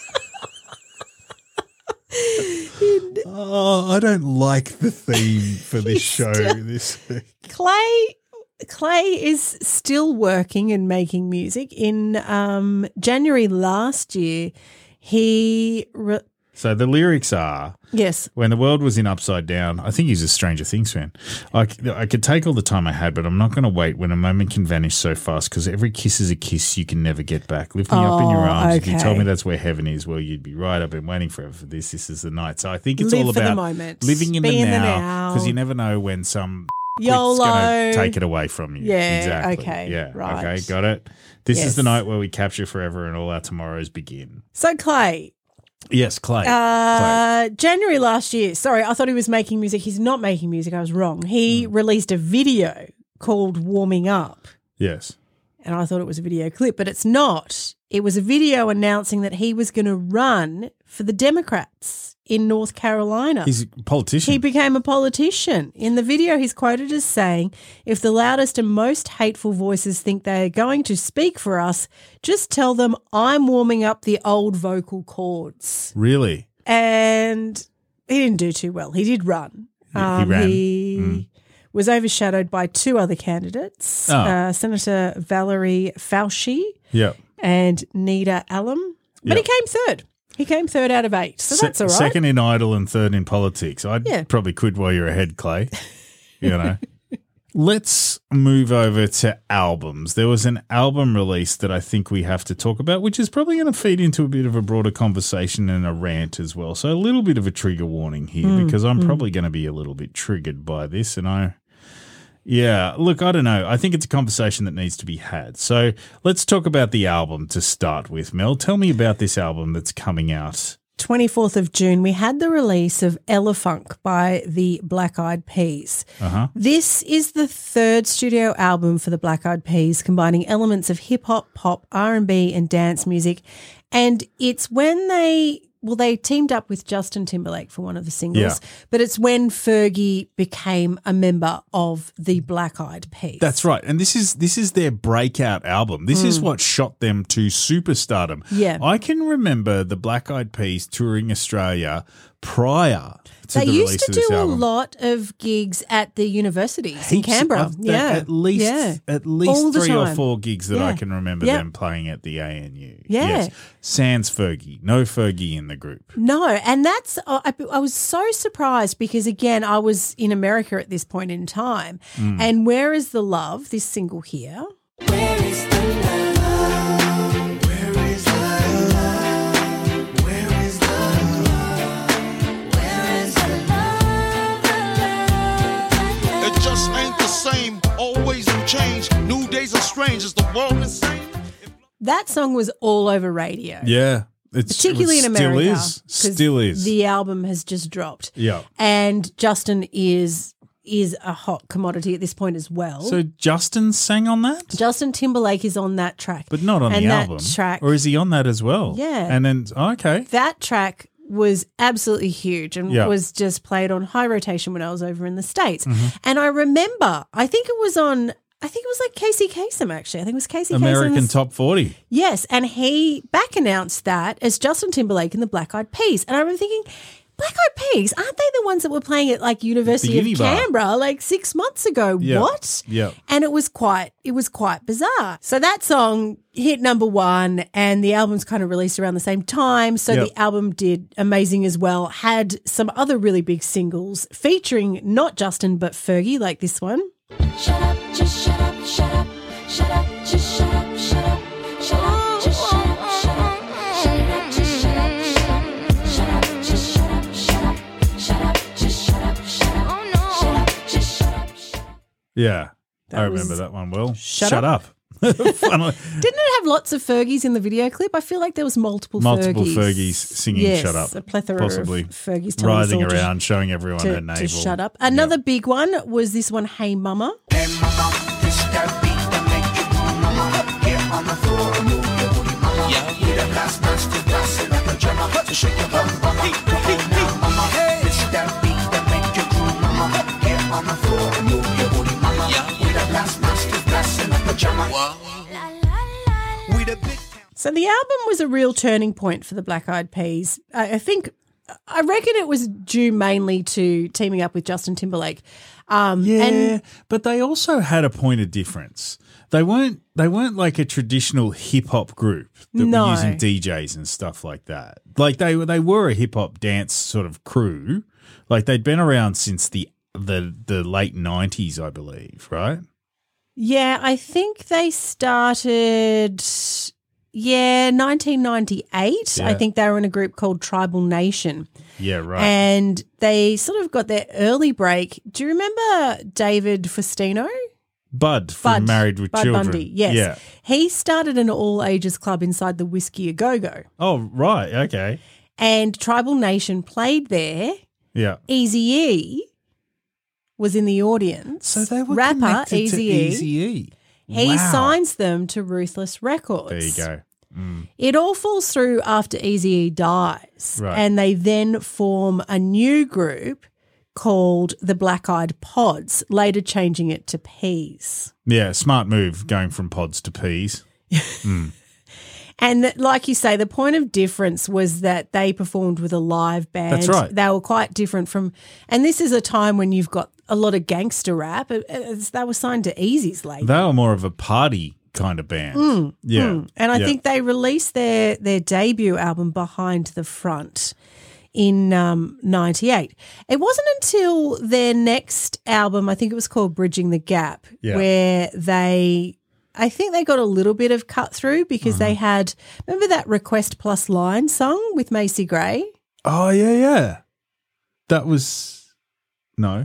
Oh, I don't like the theme for this show this week. Clay Clay is still working and making music. In um, January last year, he re- So the lyrics are, yes. when the world was in upside down, I think he's a Stranger Things fan. I, c- I could take all the time I had, but I'm not going to wait when a moment can vanish so fast because every kiss is a kiss you can never get back. Lift me up in your Oh, arms. If you told okay. me that's where heaven is, well, you'd be right. I've been waiting forever for this. This is the night. So I think it's Live all for the about moment. living in Be the in the now because now. you never know when some YOLO. going to take it away from you. Yeah, exactly. okay, Yeah, right. okay, got it. This Yes. is the night where we capture forever and all our tomorrows begin. So Clay, Yes, Clay. Uh, January last year. Sorry, I thought he was making music. He's not making music. I was wrong. He Hmm. released a video called Warming Up, Yes. and I thought it was a video clip, but it's not. It was a video announcing that he was going to run for the Democrats in North Carolina. He's a politician. He became a politician. In the video, he's quoted as saying, "If the loudest and most hateful voices think they are going to speak for us, just tell them I'm warming up the old vocal cords." Really? and he didn't do too well. He did run. Um, he ran. He Mm. was overshadowed by two other candidates, Oh. uh, Senator Valerie Fauci Yep. and Nita Allam. But Yep. he came third. He came third out of eight, so Se- that's all right. Second in idle and third in politics. I'd Yeah. probably quit while you're ahead, Clay. You know. Let's move over to albums. There was an album release that I think we have to talk about, which is probably going to feed into a bit of a broader conversation and a rant as well. So a little bit of a trigger warning here Mm, because I'm mm. probably going to be a little bit triggered by this. And I, yeah, look, I don't know. I think it's a conversation that needs to be had. So let's talk about the album to start with. Mel, tell me about this album that's coming out. twenty-fourth of June, we had the release of Elefunk by the Black Eyed Peas. Uh-huh. This is the third studio album for the Black Eyed Peas, combining elements of hip-hop, pop, R and B and dance music. And it's when they, well, they teamed up with Justin Timberlake for one of the singles, Yeah. but it's when Fergie became a member of the Black Eyed Peas. That's right. And this is this is their breakout album. This is Mm. what shot them to superstardom. Yeah. I can remember the Black Eyed Peas touring Australia prior to They the used release to of this do a album. lot of gigs at the universities in Heaps Canberra. of- yeah, At least yeah. at least All the three or time. four gigs that I Yeah. can remember Yeah. them playing at the A N U. Yeah. Yes. Sans Fergie. No Fergie in the group. No, and that's I, I was so surprised because again I was in America at this point in time, Mm. and Where Is the Love? This single here. Where is the love? Where is the love? Where is the love? Where is the love? It just ain't the same. Always new change. New days are strange. Is the world insane? That song was all over radio, Yeah. It's, particularly it in still America. is. 'cause Still is. The album has just dropped. Yeah. And Justin is is a hot commodity at this point as well. So Justin sang on that? Justin Timberlake is on that track, But not on and the that album. track. Or is he on that as well? Yeah. And then, oh, okay. That track was absolutely huge and Yeah. was just played on high rotation when I was over in the States. Mhm. And I remember, I think it was on, I think it was like Casey Kasem actually. I think it was Casey American Kasem's- Top forty. Yes, and he back announced that as Justin Timberlake and the Black Eyed Peas. And I remember thinking, Black Eyed Peas, aren't they the ones that were playing at like University of Uni Bar. Canberra like six months ago? Yeah. What? Yeah. And it was quite it was quite bizarre. So that song hit number one and the album's kind of released around the same time. So Yep. the album did amazing as well. Had some other really big singles featuring not Justin but Fergie, like this one. Shut up, just shut up, shut up, shut up, just shut up, shut up, shut up, just shut up, shut up, shut up, just shut up, shut up, shut up, just shut up, shut up, shut up, just shut up, shut up, oh no, shut up, just shut up, shut up. Yeah. That I remember was- that one well. Shut up. Funnily- Didn't it have lots of Fergies in the video clip? I feel like there was multiple, Multiple Fergies. Fergies singing yes, Shut Up. a plethora Possibly. of Fergies telling us Writhing all to- around, showing everyone to, her navel. to shut up. Another big one was this one, Hey Mama. Hey mama, this that beat that make you move, mama. Get on the floor and move your booty, mama. Yeah, yeah. That last dance to dance in a pajama to shake your bum, mama. Come on now, mama. This that beat that make you groove, mama. Get on the floor and move your booty, mama. Yeah, yeah. That last dance to dance in a pajama. We the big So the album was a real turning point for the Black Eyed Peas. I, I think, I reckon it was due mainly to teaming up with Justin Timberlake. Um, Yeah, and but they also had a point of difference. They weren't they weren't like a traditional hip hop group that No. were using D Js and stuff like that. Like they they were a hip hop dance sort of crew. Like they'd been around since the the the late nineties, I believe, right? yeah, I think they started, yeah, nineteen ninety-eight. I Yeah. think they were in a group called Tribal Nation. Yeah, right. And they sort of got their early break. Do you remember David Faustino? Bud from Bud, Married with Bud Children. Bundy, yes. Yeah. He started an all ages club inside the Whiskey A Go Go. Oh, right. Okay. And Tribal Nation played there. Yeah. Eazy-E was in the audience. So they were rapper connected to Eazy-E. Eazy-E. He Wow. signs them to Ruthless Records. There you go. Mm. It all falls through after Eazy-E dies. Right. And they then form a new group called the Black Eyed Pods, later changing it to Peas. Yeah, smart move going from pods to peas. Mm. And that, like you say, the point of difference was that they performed with a live band. That's right. They were quite different from, and this is a time when you've got a lot of gangster rap. It- it's- They were signed to Easy's label. They were more of a party kind of band. Mm, yeah. mm. And I yeah. think they released their their debut album Behind the Front in um, ninety-eight. It wasn't until their next album, I think it was called Bridging the Gap, Yeah. where they, I think they got a little bit of cut through because they Uh-huh. had, remember that Request Plus Line song with Macy Gray? Oh, yeah, yeah. That was, no.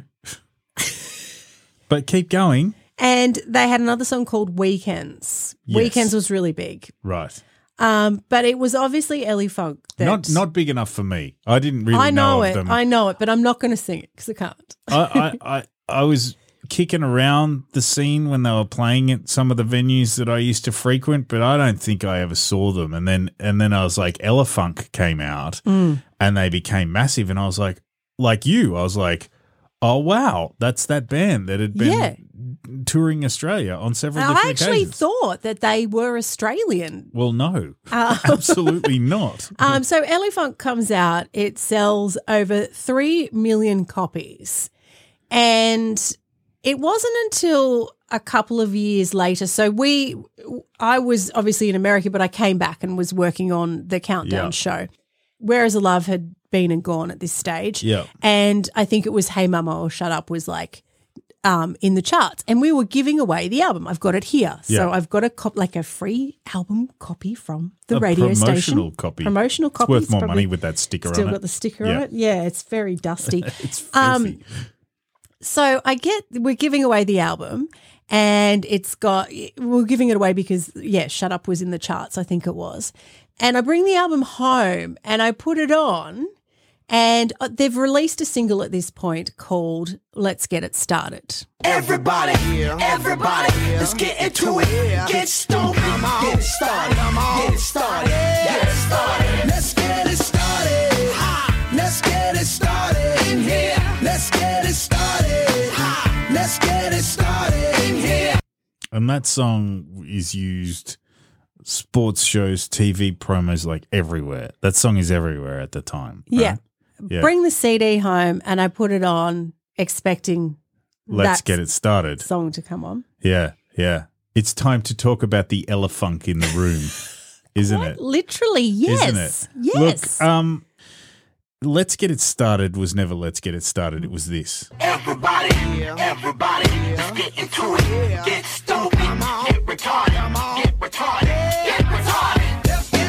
But keep going. And they had another song called Weekends. Yes. Weekends was really big. Right. Um, but it was obviously Ellie Funk. That, Not not big enough for me. I didn't really I know, know it. of them. I know it, but I'm not going to sing it because I can't. I, I, I, I was kicking around the scene when they were playing at some of the venues that I used to frequent, but I don't think I ever saw them. And then and then I was like, Elefunk came out Mm. and they became massive. And I was like, like you, I was like, oh, wow, that's that band that had been Yeah. touring Australia on several I different actually occasions. thought that they were Australian. Well, no, Uh, absolutely not. Um, so Ellie Funk comes out. It sells over three million copies. And it wasn't until a couple of years later. So we, I was obviously in America, but I came back and was working on the Countdown Yeah. show. Whereas a Love had been and gone at this stage. Yeah. And I think it was Hey Mama or Shut Up was like um, in the charts. And we were giving away the album. I've got it here. So Yeah. I've got a cop- like a free album copy from the A radio station. promotional copy. Promotional It's copy. worth more money with that sticker Still on it. got the sticker Yeah. on it. Yeah, it's very dusty. It's filthy. Um, so I get, we're giving away the album and it's got, we're giving it away because, yeah, Shut Up was in the charts, I think it was. And I bring the album home and I put it on and uh, they've released a single at this point called Let's Get It Started. Everybody, everybody, let's get into it. Get stoked, get it started, get it started, get it started. Let's get it started. Ha! Let's get it started in here. Let's get it started. Ha! Let's get it started in here. And that song is used sports shows, T V promos, like everywhere. That song is everywhere at the time. right? Yeah. Yeah. Bring the C D home and I put it on expecting Let's that get it started. song to come on. Yeah, yeah. It's time to talk about the Elefunk in the room, isn't it? Literally, yes. Isn't it? Yes. Look, um, Let's Get It Started was never Let's Get It Started. It was this. Everybody, everybody, let's get into it. Get stoked, get retarded, get retarded, get retarded. Let's get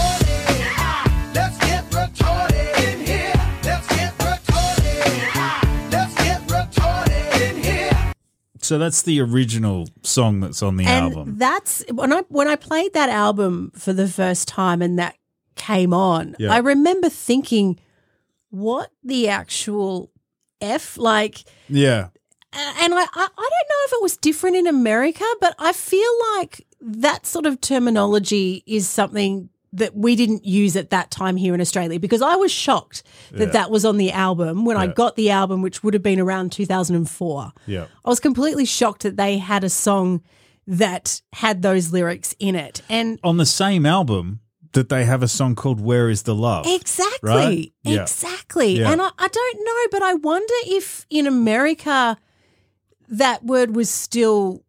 retarded. Let's get retarded in here. Let's get retarded. Let's get retarded in here. So that's the original song that's on the and album. that's when I when I played that album for the first time and that came on, Yeah. I remember thinking, what the actual F? Like, Yeah. and I, I, I don't know if it was different in America, but I feel like that sort of terminology is something that we didn't use at that time here in Australia because I was shocked that Yeah. that was on the album when I Yeah. got the album, which would have been around two thousand four. Yeah. I was completely shocked that they had a song that had those lyrics in it. And On the same album that they have a song called Where Is the Love? exactly, Right? Yeah. exactly. Yeah. And I, I don't know, but I wonder if in America that word was still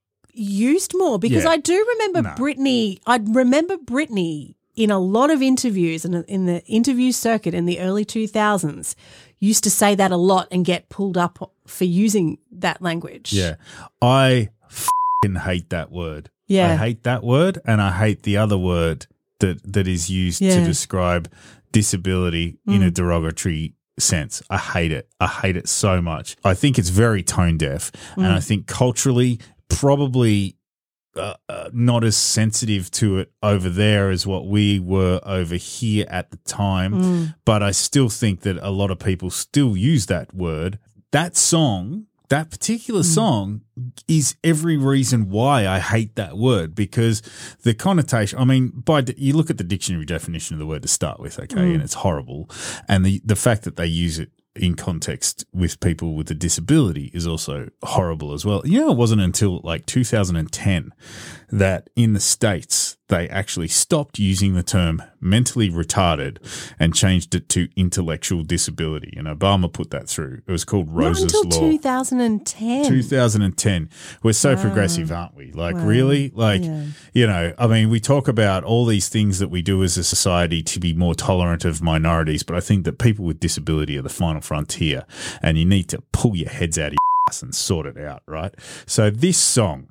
used more because Yeah. I do remember No. Britney. I remember Britney in a lot of interviews and in the interview circuit in the early two thousands used to say that a lot and get pulled up for using that language. Yeah. I f***ing hate that word. Yeah. I hate that word and I hate the other word that, that is used Yeah. to describe disability in a Mm. derogatory sense. I hate it. I hate it so much. I think it's very tone deaf and Mm. I think culturally probably uh, uh, not as sensitive to it over there as what we were over here at the time. Mm. But I still think that a lot of people still use that word. That song, that particular Mm. song is every reason why I hate that word because the connotation, I mean, by the, you look at the dictionary definition of the word to start with, okay, Mm. and it's horrible. And the, the fact that they use it in context with people with a disability is also horrible as well. You know, it wasn't until like two thousand ten that in the States they actually stopped using the term mentally retarded and changed it to intellectual disability. And Obama put that through. It was called Rose's Not until Law. two thousand ten. two thousand ten. We're so Wow. progressive, aren't we? Like, Wow. really? Like, Yeah. you know, I mean, we talk about all these things that we do as a society to be more tolerant of minorities, but I think that people with disability are the final frontier, and you need to pull your heads out of your ass and sort it out, right? So this song,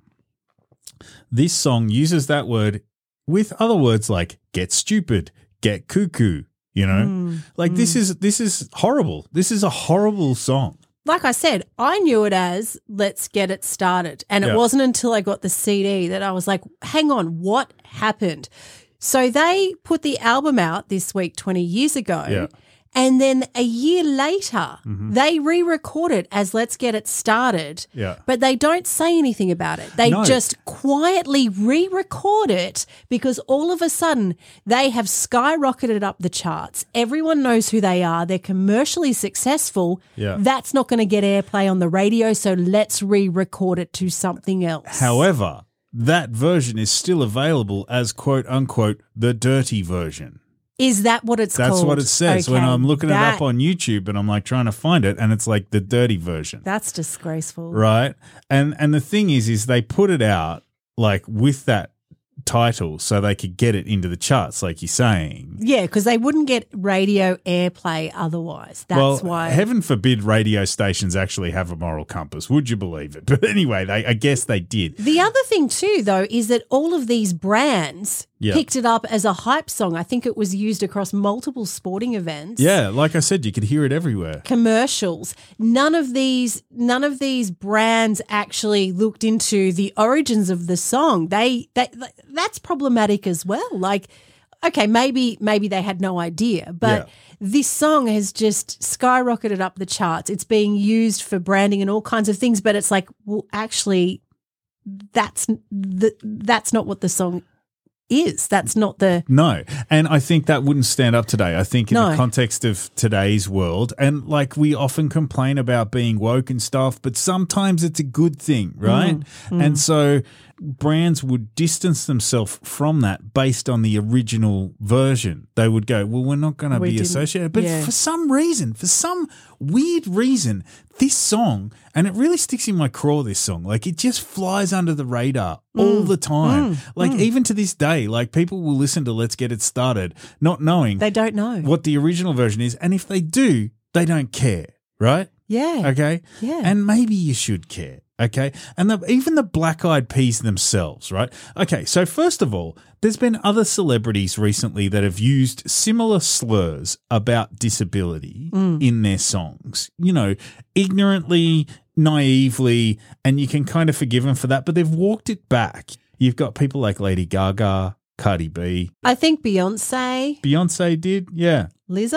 this song uses that word with other words like get stupid, get cuckoo, you know? Mm, like, this is this is horrible. This is a horrible song. Like I said, I knew it as Let's Get It Started. And it Yeah. wasn't until I got the C D that I was like, hang on, what happened? So they put the album out this week twenty years ago. Yeah. And then a year later, Mhm. they re-recorded as Let's Get It Started. Yeah. But they don't say anything about it. They No. just quietly re-record it because all of a sudden they have skyrocketed up the charts. Everyone knows who they are. They're commercially successful. Yeah. That's not going to get airplay on the radio, so let's re-record it to something else. However, that version is still available as quote unquote the dirty version. Is that what it's That's called? what it says when Okay, I'm looking it that- up on YouTube and I'm like trying to find it, and it's like the dirty version. That's disgraceful. Right. And and the thing is, is they put it out like with that title so they could get it into the charts, like you're saying. Yeah, because they wouldn't get radio airplay otherwise. That's well, why. heaven forbid radio stations actually have a moral compass. Would you believe it? But anyway, they, I guess they did. The other thing too, though, is that all of these brands Yeah. picked it up as a hype song. I think it was used across multiple sporting events. Yeah, like I said, you could hear it everywhere. Commercials. None of these none of these brands actually looked into the origins of the song. They they that's problematic as well. Like, okay, maybe maybe they had no idea, but Yeah. this song has just skyrocketed up the charts. It's being used for branding and all kinds of things, but it's like, well, actually that's the, that's not what the song is. That's not the No. And I think that wouldn't stand up today. I think in No. the context of today's world, and like we often complain about being woke and stuff, but sometimes it's a good thing, right? Mm, mm. And so brands would distance themselves from that based on the original version. They would go, well, we're not going to We be didn't- associated. But yeah. for some reason, for some weird reason, this song, and it really sticks in my craw, this song, like it just flies under the radar all Mm, the time. mm, like mm. even to this day, like people will listen to Let's Get It Started not knowing they don't know. what the original version is. And if they do, they don't care, right? Yeah. Okay. Yeah. And maybe you should care. Okay. And the, even the Black Eyed Peas themselves, right? Okay. So, first of all, there's been other celebrities recently that have used similar slurs about disability Mm. in their songs, you know, ignorantly, naively, and you can kind of forgive them for that, but they've walked it back. You've got people like Lady Gaga, Cardi B, I think Beyonce, Beyonce did. Yeah. Lizzo.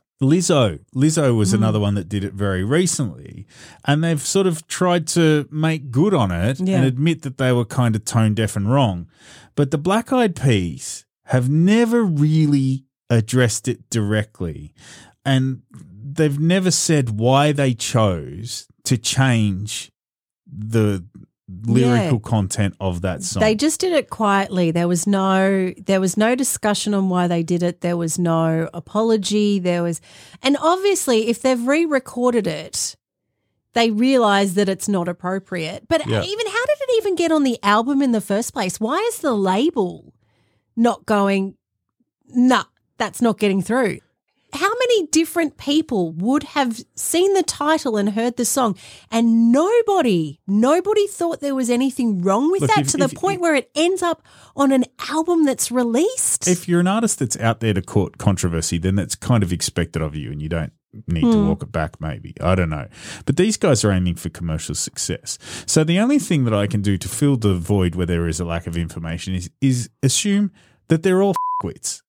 Lizzo. Lizzo was Mm. another one that did it very recently. And they've sort of tried to make good on it Yeah. and admit that they were kind of tone deaf and wrong. But the Black Eyed Peas have never really addressed it directly. And they've never said why they chose to change the lyrical Yeah. content of that song. They just did it quietly. There was no there was no discussion on why they did it. There was no apology. There was and obviously if they've re-recorded it, they realize that it's not appropriate. But Yeah. even how did it even get on the album in the first place? Why is the label not going, nah, that's not getting through? How many different people would have seen the title and heard the song and nobody, nobody thought there was anything wrong with Look, that if- to the if- point where it ends up on an album that's released? If you're an artist that's out there to court controversy, then that's kind of expected of you and you don't need to Hmm. walk it back maybe. I don't know. But these guys are aiming for commercial success. So the only thing that I can do to fill the void where there is a lack of information is is assume that they're all f***wits.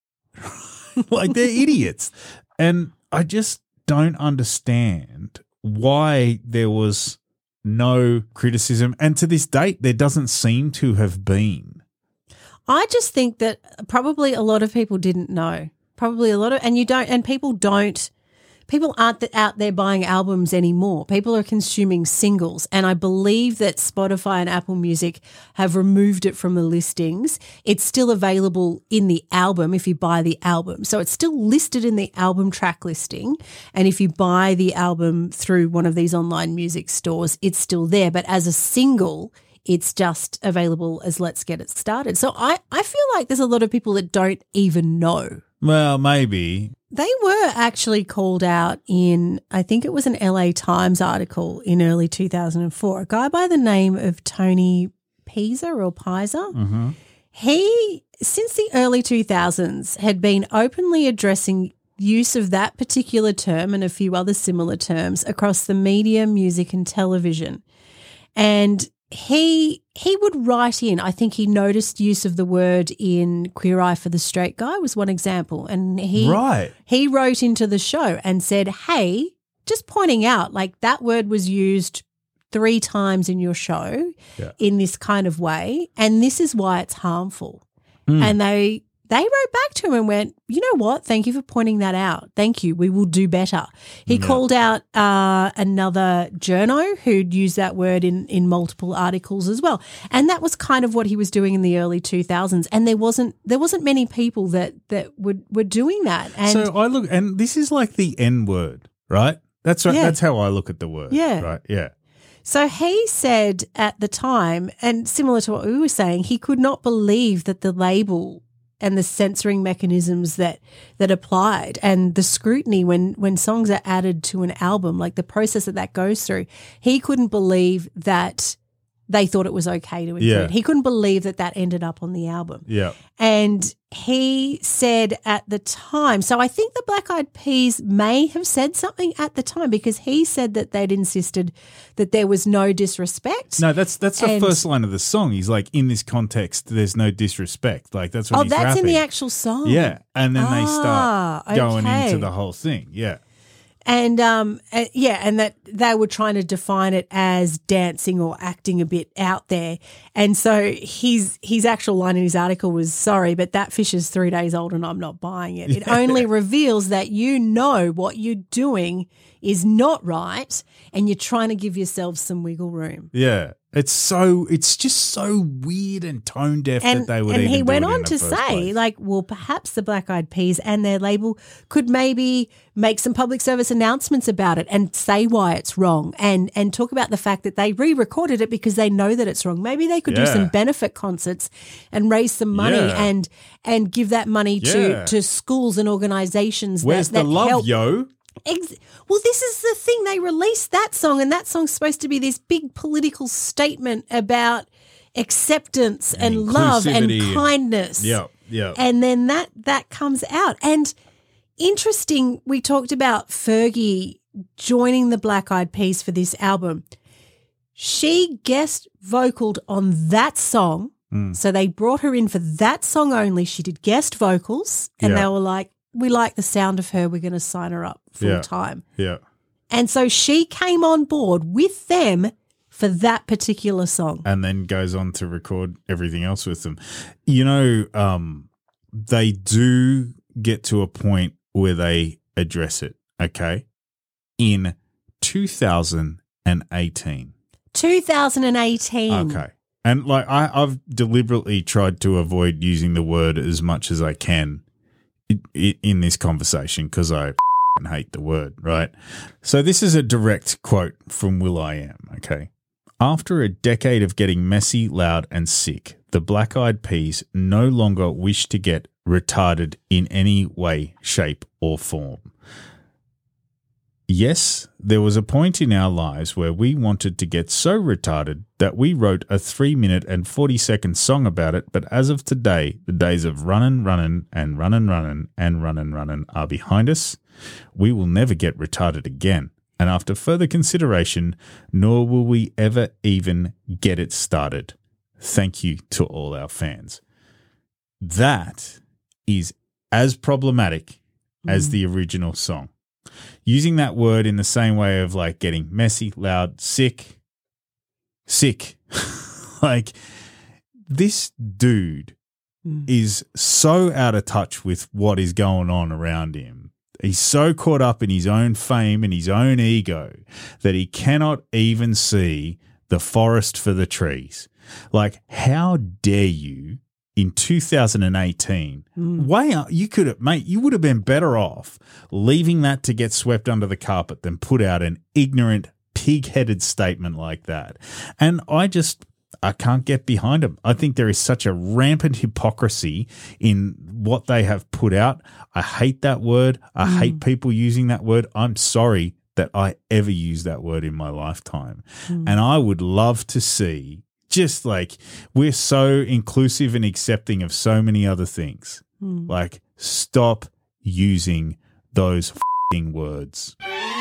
Like they're idiots. And I just don't understand why there was no criticism. And to this date, there doesn't seem to have been. I just think that probably a lot of people didn't know. Probably a lot of, and you don't, and people don't, people aren't th- out there buying albums anymore. People are consuming singles, and I believe that Spotify and Apple Music have removed it from the listings. It's still available in the album if you buy the album. So it's still listed in the album track listing, and if you buy the album through one of these online music stores, it's still there. But as a single, it's just available as Let's Get It Started. So I, I feel like there's a lot of people that don't even know. Well, maybe. They were actually called out in, I think it was an L A Times article in early two thousand four. A guy by the name of Tony Pisa or Pisa. Mm-hmm. He, since the early two thousands, had been openly addressing use of that particular term and a few other similar terms across the media, music and television. And He he would write in, I think he noticed use of the word in Queer Eye for the Straight Guy was one example. And he Right. he wrote into the show and said, hey, just pointing out, like that word was used three times in your show Yeah. in this kind of way, and this is why it's harmful. Mm. And they they wrote back to him and went, you know what? Thank you for pointing that out. Thank you. We will do better. He Yeah. called out uh, another journo who'd used that word in, in multiple articles as well. And that was kind of what he was doing in the early two thousands. And there wasn't there wasn't many people that, that would, were doing that. And so I look, and this is like the N word, right? That's right. Yeah. That's how I look at the word. Yeah. Right. Yeah. So he said at the time, and similar to what we were saying, he could not believe that the label and the censoring mechanisms that that applied and the scrutiny when when songs are added to an album, like the process that that goes through, he couldn't believe that they thought it was okay to include. Yeah. He couldn't believe that that ended up on the album. Yeah. And he said at the time, so I think the Black Eyed Peas may have said something at the time because he said that they'd insisted that there was no disrespect. No, that's that's the And- first line of the song. He's like, in this context, there's no disrespect. Like that's what Oh, he's that's in the rapping. actual song. Yeah, and then they start Ah, going okay. into the whole thing. Yeah. And um, uh, yeah, and that they were trying to define it as dancing or acting a bit out there. And so his his actual line in his article was, sorry, but that fish is three days old and I'm not buying it. It Yeah. only reveals that you know what you're doing is not right and you're trying to give yourself some wiggle room. Yeah. It's so it's just so weird and tone deaf And, that they would and even he do went it in on the to first say, place. like, well, perhaps the Black Eyed Peas and their label could maybe make some public service announcements about it and say why it's wrong and and talk about the fact that they re-recorded it because they know that it's wrong. Maybe they could do Yeah. some benefit concerts and raise some money Yeah. and and give that money to, Yeah. to schools and organizations. Where's that, the that love, help. yo? Ex- well, this is the thing. They released that song, and that song's supposed to be this big political statement about acceptance and, And love and inclusivity and- kindness. Yeah, yeah. And then that that comes out. And interesting, we talked about Fergie joining the Black Eyed Peas for this album. She guest vocaled on that song. Mm. So they brought her in for that song only. She did guest vocals, and Yeah. they were like, we like the sound of her. We're going to sign her up full Yeah. time. Yeah. And so she came on board with them for that particular song. And then goes on to record everything else with them. You know, um, they do get to a point where they address it, okay? In two thousand eighteen. two thousand eighteen. Okay. And like I, I've deliberately tried to avoid using the word as much as I can in, in this conversation because I f***ing hate the word, right? So this is a direct quote from will.i.am, okay? After a decade of getting messy, loud and sick, the Black Eyed Peas no longer wish to get retarded in any way, shape or form. Yes, there was a point in our lives where we wanted to get so retarded that we wrote a three minute and forty second song about it, but as of today, the days of runnin', runnin' and runnin', runnin' and runnin', runnin' are behind us. We will never get retarded again, and after further consideration, nor will we ever even get it started. Thank you to all our fans. That is as problematic as the original song. Using that word in the same way of like getting messy, loud, sick, sick. Like this dude is so out of touch with what is going on around him He's so caught up in his own fame and his own ego that he cannot even see the forest for the trees. Like, how dare you in two thousand eighteen, mm. way out, you could have, mate, you would have been better off leaving that to get swept under the carpet than put out an ignorant, pig-headed statement like that. And I just, I can't get behind him. I think there is such a rampant hypocrisy in what they have put out. I hate that word. I mm. hate people using that word. I'm sorry that I ever used that word in my lifetime. Mm. And I would love to see, just like, we're so inclusive and accepting of so many other things. Mm. Like, stop using those f***ing words.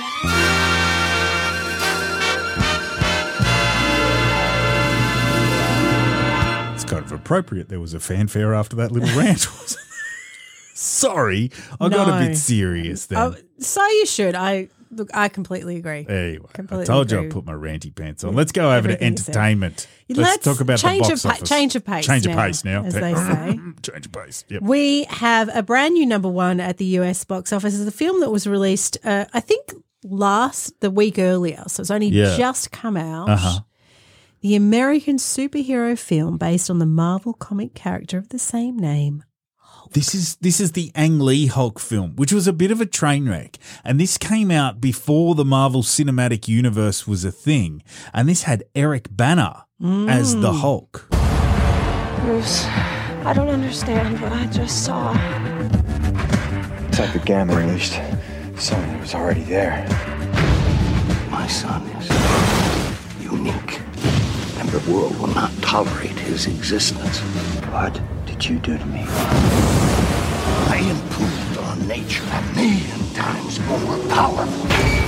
It's kind of appropriate. There was a fanfare after that little rant. Sorry, I no. got a bit serious then. Oh, so you should. I look. I completely agree. Anyway, completely I told agree. you I'd put my ranty pants on. Let's go over Everything to entertainment. Let's, Let's talk about change the box of pa- office. change of pace Change now, of pace now, as they say. Change of pace. Yep. We have a brand new number one at the U S box office. It's a film that was released, uh, I think, last the week earlier, so it's only Yeah. just come out. Uh-huh. The American superhero film based on the Marvel comic character of the same name. This is this is the Ang Lee Hulk film, which was a bit of a train wreck. And this came out before the Marvel Cinematic Universe was a thing. And this had Eric Bana Mm. as the Hulk. Bruce, I don't understand what I just saw. It's like the gamma released. Something was already there. My son is unique, and the world will not tolerate his existence. What did you do to me? I improved on nature a million times more powerful.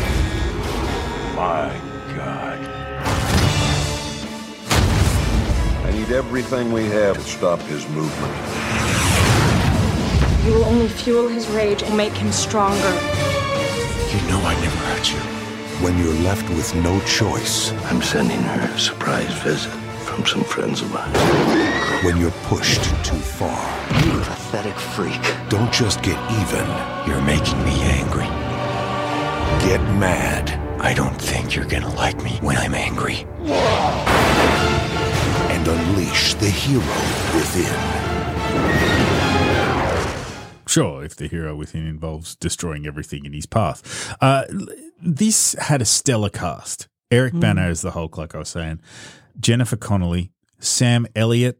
My God. I need everything we have to stop his movement. You will only fuel his rage and make him stronger. You know I never hurt you. When you're left with no choice. I'm sending her a surprise visit from some friends of mine. When you're pushed too far. You pathetic freak. Don't just get even. You're making me angry. Get mad. I don't think you're gonna like me when I'm angry. And unleash the hero within. Sure, if the hero within involves destroying everything in his path. Uh, this had a stellar cast. Eric Mm. Bana as the Hulk, like I was saying. Jennifer Connelly, Sam Elliott,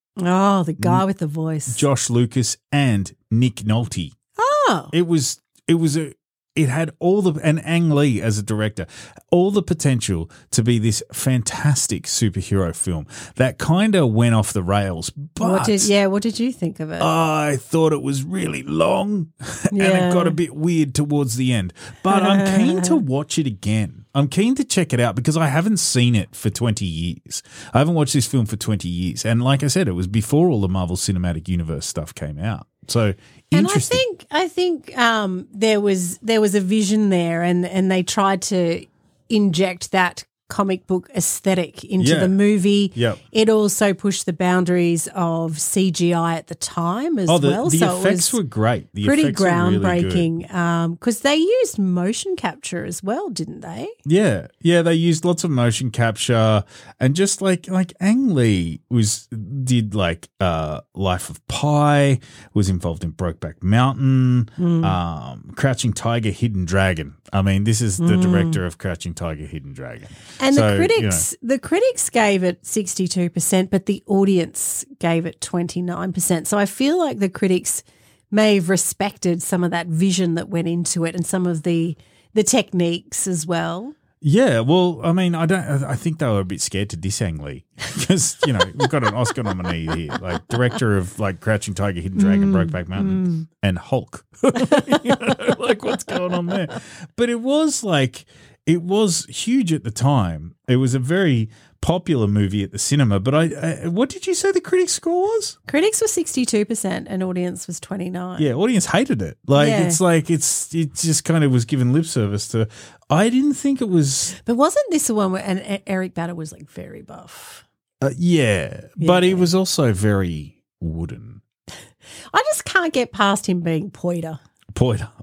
Oh, the guy with the voice. Josh Lucas, and Nick Nolte. Oh. It was it was a it had all the and Ang Lee as a director, all the potential to be this fantastic superhero film that kind of went off the rails. But What did, yeah, what did you think of it? I thought it was really long and Yeah. it got a bit weird towards the end. But I'm keen to watch it again. I'm keen to check it out because I haven't seen it for twenty years. I haven't watched this film for twenty years. And like I said, it was before all the Marvel Cinematic Universe stuff came out. So And I interesting. think I think um, there was there was a vision there, and and they tried to inject that comic book aesthetic into Yeah. the movie. Yep. It also pushed the boundaries of C G I at the time as Oh, the, well. the so it effects was were great. The pretty effects were really good. groundbreaking because they used motion capture as well, didn't they? Yeah, yeah, they used lots of motion capture and just like like Ang Lee was did like uh, Life of Pi, was involved in Brokeback Mountain, Mm. um, Crouching Tiger, Hidden Dragon. I mean, this is the Mm. director of Crouching Tiger, Hidden Dragon. And So, the you critics, know, the critics gave it sixty-two percent, but the audience gave it twenty-nine percent. So I feel like the critics may have respected some of that vision that went into it and some of the the techniques as well. yeah, well, I mean, I don't. I think they were a bit scared to diss Ang Lee because you know we've got an Oscar nominee here, like director of like Crouching Tiger, Hidden Dragon, Mm, Brokeback Mountain, mm. and Hulk. You know, like what's going on there? But it was like it was huge at the time. It was a very popular movie at the cinema. But I, I what did you say the critics score was? Critics were sixty-two percent and audience was twenty-nine. Yeah, audience hated it. Like Yeah. it's like it's it just kind of was given lip service to. I didn't think it was. But wasn't this the one where and E- Eric Bana was like very buff? Uh, yeah, but it was also very wooden. I just can't get past him being Poiter. Poiter.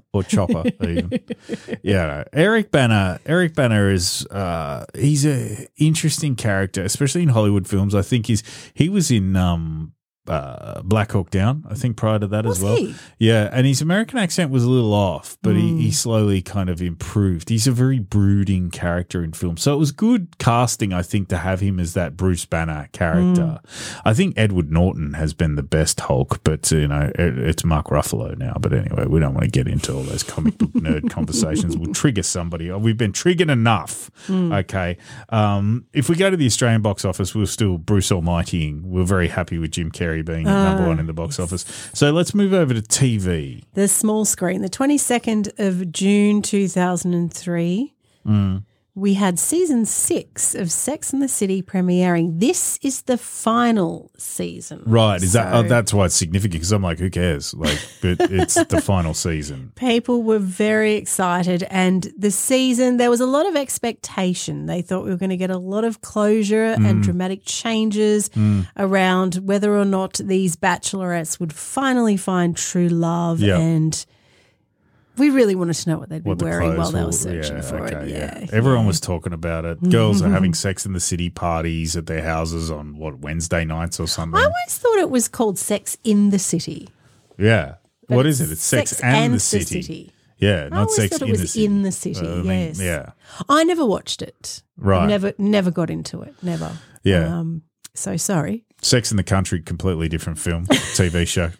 or Chopper even. Yeah, no. Eric Bana. Eric Bana is uh, he's a interesting character, especially in Hollywood films. I think he's he was in um, uh, Black Hawk Down. I think prior to that Was as well. he? Yeah, and his American accent was a little off, but he, he slowly kind of improved. He's a very brooding character in film, so it was good casting, I think, to have him as that Bruce Banner character. I think Edward Norton has been the best Hulk, but you know it, it's Mark Ruffalo now. But anyway, we don't want to get into all those comic book nerd conversations. We'll trigger somebody. We've been triggered enough. Mm. Okay, um, if we go to the Australian box office, we're still Bruce Almightying. We're very happy with Jim Carrey being at number Ah, one in the box office. So let's move over to T V. The small screen, the twenty-second of June two thousand three, Mm. we had season six of Sex and the City premiering. This is the final season. Right, is that oh, So that's why it's significant? Because I'm like, who cares? Like, but it's the final season. people were very excited, and the season, there was a lot of expectation. They thought we were going to get a lot of closure and Mm. dramatic changes Mm. around whether or not these bachelorettes would finally find true love, Yep. and we really wanted to know what they'd be What the wearing while clothes they were will- searching yeah, for okay, it. Yeah, Everyone yeah. was talking about it. Girls are having Sex in the City parties at their houses on what Wednesday nights or something. I always thought it was called Sex in the City. yeah, But what it's is it? It's Sex, Sex and, and the the City. City. Yeah, I not always Sex thought it in was the City. in the city, Uh, I mean, yes. yeah, I never watched it. Right. Never, never got into it. Never. Yeah. Um, so sorry. Sex in the Country, completely different film, T V show.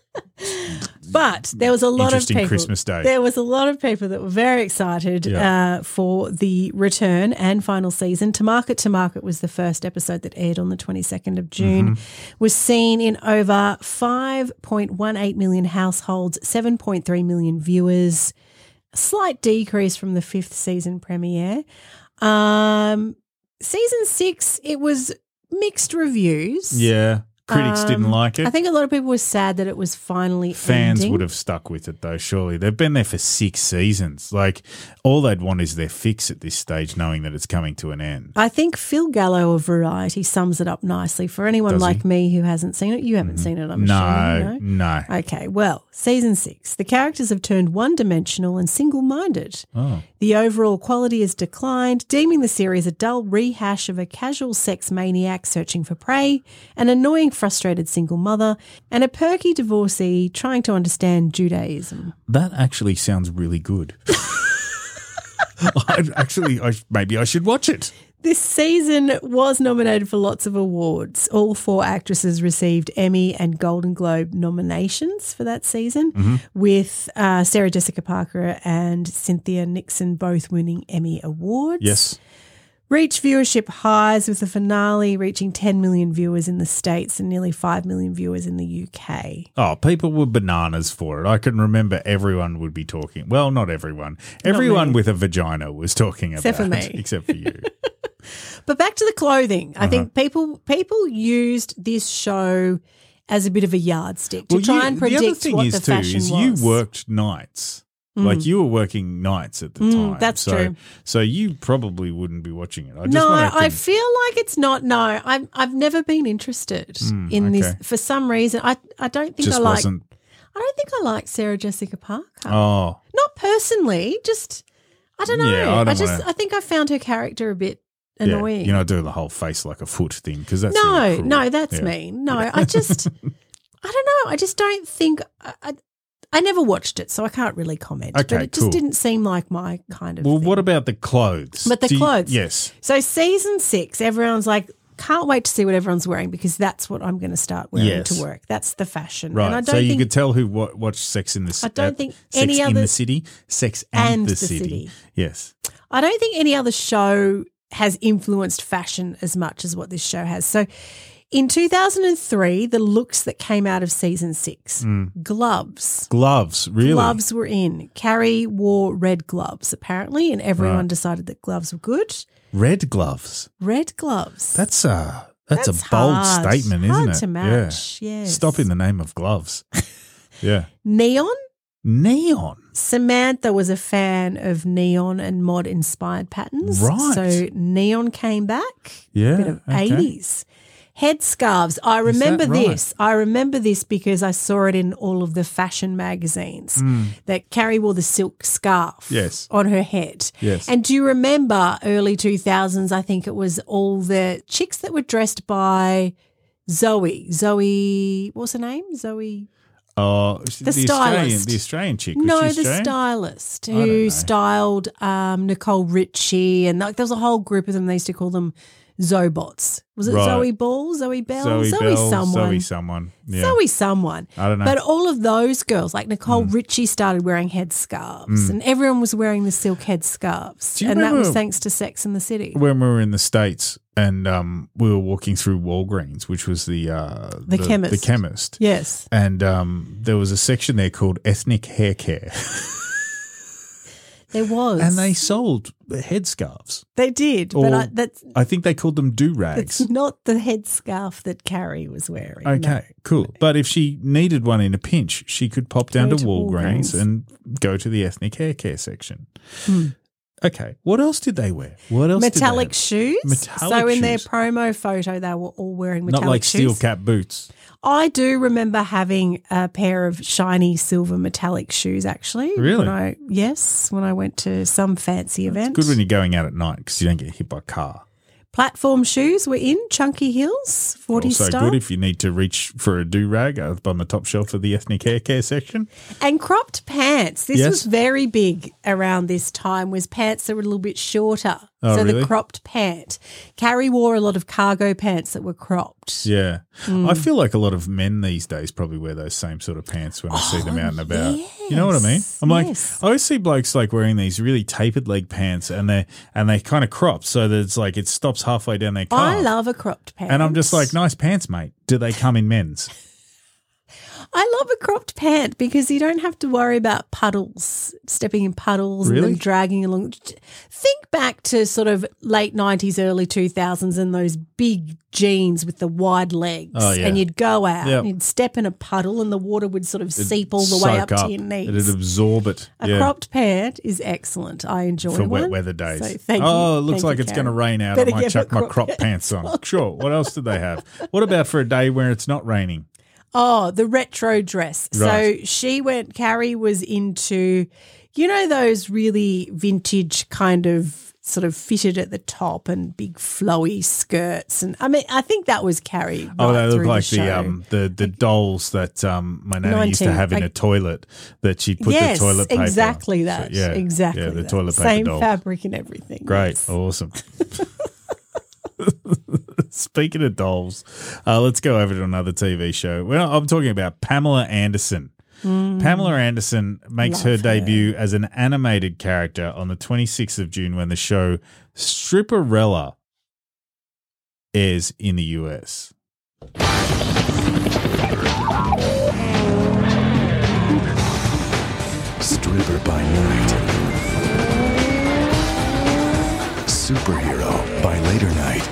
But there was a lot of Interesting people. Christmas Day. There was a lot of people that were very excited Yeah. uh, for the return and final season. To Market to Market was the first episode that aired on the twenty-second of June. Mhm. Was seen in over five point one eight million households, seven point three million viewers. A slight decrease from the fifth season premiere. Um, season six, it was mixed reviews. Yeah, critics didn't Um, like it. I think a lot of people were sad that it was finally Fans ending. would have stuck with it though, surely. They've been there for six seasons. Like, all they'd want is their fix at this stage, knowing that it's coming to an end. I think Phil Gallo of Variety sums it up nicely for anyone Does he? like me who hasn't seen it. You haven't seen it, I'm No, assuming. no. Okay, well, season six. The characters have turned one-dimensional and single-minded. Oh. The overall quality has declined, deeming the series a dull rehash of a casual sex maniac searching for prey, an annoying, frustrated single mother, and a perky divorcee trying to understand Judaism. That actually sounds really good. I'd actually, I, maybe I should watch it. This season was nominated for lots of awards. All four actresses received Emmy and Golden Globe nominations for that season, Mhm. with uh, Sarah Jessica Parker and Cynthia Nixon both winning Emmy awards. Yes. Reached viewership highs, with the finale reaching ten million viewers in the States and nearly five million viewers in the U K. Oh, people were bananas for it. I can remember everyone would be talking. Well, not everyone. Everyone me. with a vagina was talking about Except for it. me. Except for you. But back to the clothing. I Uh-huh. think people people used this show as a bit of a yardstick to Well, try you- and the other predict thing what is the too, fashion is was. you worked nights. Mm. Like, you were working nights at the Mm, time. that's so, true. So you probably wouldn't be watching it. I just No, wanna I think- feel like it's not. No, I've I've never been interested Mm, in this okay. for some reason. I I don't think just I like. wasn't. I don't think I like Sarah Jessica Parker. Oh, Not personally, just I don't know. Yeah, I I, don't just wanna- I think I found her character a bit annoying. yeah. You're not doing the whole face like a foot thing, because that's no, really cruel. no, that's Yeah. mean. No, I just I don't know. I just don't think I, I I never watched it, so I can't really comment. Okay, but it just cool. didn't seem like my kind of Well, thing. what about the clothes? But the Do you- clothes. yes. So season six, everyone's like, can't wait to see what everyone's wearing because that's what I'm going to start wearing Yes. to work. That's the fashion. Right. And I don't so you think, could tell who wa- watched Sex in the City. I don't think Sex any in other- the City. Sex and, And the, the city. City. Yes. I don't think any other show has influenced fashion as much as what this show has. So in two thousand three, the looks that came out of season six, Mm. gloves. Gloves, really? Gloves were in. Carrie wore red gloves apparently, and everyone Right. decided that gloves were good. Red gloves. Red gloves. That's a that's, That's a bold hard. statement, isn't Hard it? to match, Yeah. yes. Stop in the name of gloves. yeah. Neon. Neon. Samantha was a fan of neon and mod inspired patterns. Right. So neon came back. Yeah, A bit of okay. eighties. Headscarves. I remember right? this. I remember this because I saw it in all of the fashion magazines Mm. that Carrie wore the silk scarf Yes. on her head. Yes. And do you remember early two thousands, I think it was all the chicks that were dressed by Zoe. Zoe, what's her name? Zoe. Oh, The the Australian, stylist. the Australian chick. Was No, she the Australian? stylist I don't know. who styled um, Nicole Richie, and like, there was a whole group of them. They used to call them Zobots. Was it Right. Zoe Ball, Zoe Bell, Zoe, Bell, someone, Zoe someone. Yeah. Zoe someone. I don't know. But all of those girls, like Nicole Richie, started wearing headscarves, Mm. and everyone was wearing the silk headscarves, Do you and that was remember- thanks to Sex in the City. When we were in the States and um, we were walking through Walgreens, which was the uh, The chemist. the chemist. Yes. And um, there was a section there called ethnic hair care. There was, And they sold headscarves. they did, Or but I, that's I think they called them do-rags. that's not the headscarf that Carrie was wearing. Okay, no. cool. But if she needed one in a pinch, she could pop down Go to to Walgreens, Walgreens. and go to the ethnic hair care section. Hmm. Okay, what else did they wear? What else? Metallic did they shoes. have? Metallic so in their shoes. promo photo, they were all wearing metallic Not like shoes. steel cap boots. I do remember having a pair of shiny silver metallic shoes, actually. Really? When I, yes, when I went to some fancy event. Good when you're going out at night because you don't get hit by a car. Platform shoes were in, Chunky Heels, forty Also style. good if you need to reach for a do-rag up on the top shelf of the ethnic hair care section. And cropped pants. This Yes. was very big around this time, was pants that were a little bit shorter. Oh, so really? the cropped pant. Carrie wore a lot of cargo pants that were cropped. Yeah. Mm. I feel like a lot of men these days probably wear those same sort of pants when I see them out and about. You know what I mean? I'm like, yes. I always see blokes like wearing these really tapered leg pants and they and they kind of cropped so that it's like it stops halfway down their calf. I love a cropped pant. And I'm just like, nice pants, mate. Do they come in men's? I love a cropped pant because you don't have to worry about puddles, stepping in puddles and Really? then dragging along. Think back to sort of late nineties, early two thousands and those big jeans with the wide legs. Oh, yeah. And you'd go out Yep. and you'd step in a puddle and the water would sort of It'd seep all the way soak up, to your knees. It'd absorb it. A yeah. cropped pant is excellent. I enjoy For one. wet weather days. So thank you. oh, it looks Thank like you, it's going to Karen. rain out. Better I might get chuck my crop crop pants on. Sure. What else did they have? What about for a day where it's not raining? Oh, the retro dress. Right. So she went, Carrie was into, you know, those really vintage kind of sort of fitted at the top and big flowy skirts. And I mean, I think that was Carrie. Oh, right they look through like the, the show. um the, the dolls that um my nana used to nineteen have in like- a toilet that she'd put yes, the toilet paper. exactly So, that. yeah, exactly. yeah, the that. toilet paper Same doll. fabric and everything. Great, yes. awesome. Speaking of dolls, uh, let's go over to another T V show. Well, I'm talking about Pamela Anderson. Mm. Pamela Anderson makes Love her her. debut as an animated character on the twenty-sixth of June when the show Stripperella airs in the U S. Stripper by night. Superhero by later night.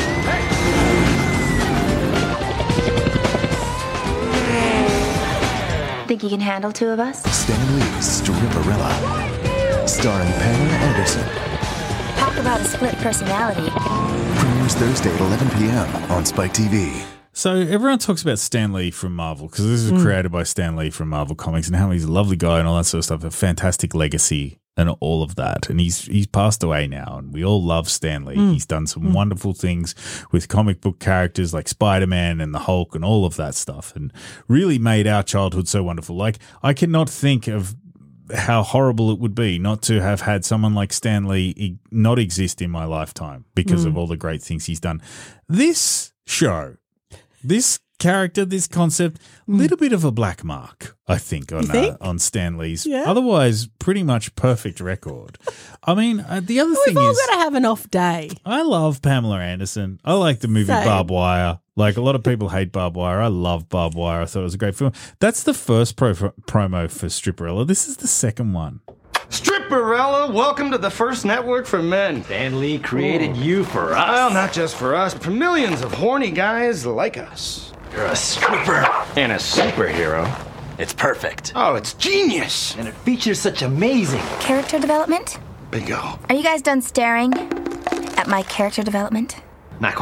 Think you can handle two of us? Stan Lee's Stripperella. Starring Pamela Anderson. Talk about a split personality. Premieres Thursday at eleven p.m. on Spike T V. So everyone talks about Stan Lee from Marvel because this is Mm. created by Stan Lee from Marvel Comics and how he's a lovely guy and all that sort of stuff, a fantastic legacy and all of that. And he's he's passed away now and we all love Stan Lee. Mm. He's done some Mm. wonderful things with comic book characters like Spider-Man and the Hulk and all of that stuff and really made our childhood so wonderful. Like I cannot think of how horrible it would be not to have had someone like Stan Lee e- not exist in my lifetime because Mm. of all the great things he's done. This show, this character, this concept, a little bit of a black mark, I think, on You think? Uh, on Stan Lee's Yeah. otherwise pretty much perfect record. I mean, uh, the other We've thing all is, got to have an off day. I love Pamela Anderson. I like the movie Same. Barbed Wire. Like a lot of people hate Barbed Wire. I love Barbed Wire. I thought it was a great film. That's the first pro- promo for Stripperella. This is the second one. Stripperella, welcome to the first network for men. Stan Lee created you for us. Well, not just for us, but for millions of horny guys like us. You're a stripper. And a superhero. It's perfect. Oh, it's genius. And it features such amazing. Character development? Bingo. Are you guys done staring at my character development? Not quite.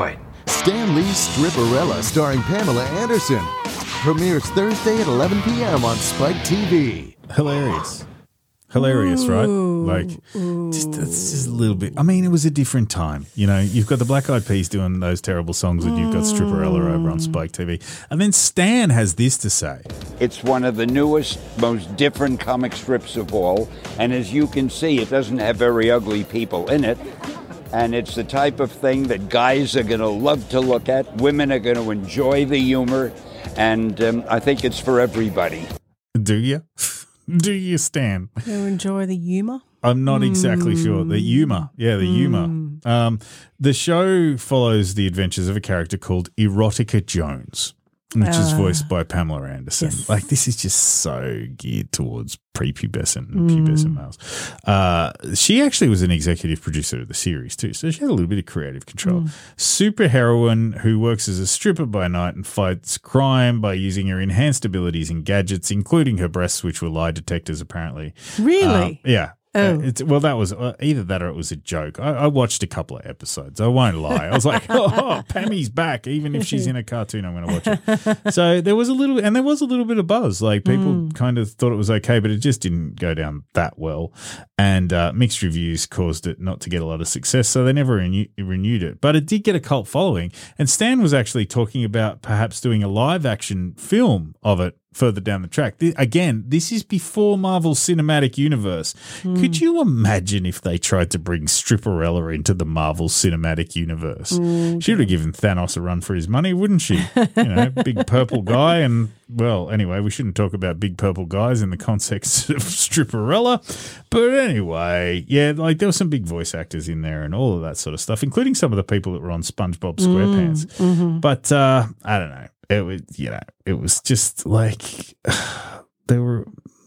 Stan Lee's Stripperella starring Pamela Anderson. Premieres Thursday at eleven p.m. on Spike T V. Hilarious. Hilarious, right? Like, just, it's just a little bit. I mean, it was a different time. You know, you've got the Black Eyed Peas doing those terrible songs, and you've got Stripperella over on Spike T V. And then Stan has this to say. It's one of the newest, most different comic strips of all. And as you can see, it doesn't have very ugly people in it. And it's the type of thing that guys are going to love to look at. Women are going to enjoy the humor. And um, I think it's for everybody. Do you? Do you, Stan? You enjoy the humour? I'm not exactly mm. sure. The humour. Yeah, the mm. humour. Um, the show follows the adventures of a character called Erotica Jones, which uh, is voiced by Pamela Anderson. Yes. Like, this is just so geared towards prepubescent and pubescent Mm. males. Uh, she actually was an executive producer of the series too, so she had a little bit of creative control. Mm. Super heroine who works as a stripper by night and fights crime by using her enhanced abilities and gadgets, including her breasts, which were lie detectors apparently. Really? Um, yeah. Oh. Uh, it's, well, that was uh, either that or it was a joke. I, I watched a couple of episodes. I won't lie. I was like, oh, Pammy's back. Even if she's in a cartoon, I'm going to watch it. So there was a little, and there was a little bit of buzz. Like people mm. kind of thought it was okay, but it just didn't go down that well. And uh, mixed reviews caused it not to get a lot of success. So they never renew- renewed it. But it did get a cult following. And Stan was actually talking about perhaps doing a live action film of it further down the track. Th- again, this is before Marvel Cinematic Universe. Mm. Could you imagine if they tried to bring Stripperella into the Marvel Cinematic Universe? Mm. She would have given Thanos a run for his money, wouldn't she? You know, big purple guy. And, well, anyway, we shouldn't talk about big purple guys in the context of Stripperella. But anyway, yeah, like there were some big voice actors in there and all of that sort of stuff, including some of the people that were on SpongeBob SquarePants. Mm. Mm-hmm. But uh, I don't know. It was, you know, it was just like they were.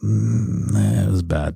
Mm, yeah, it was bad.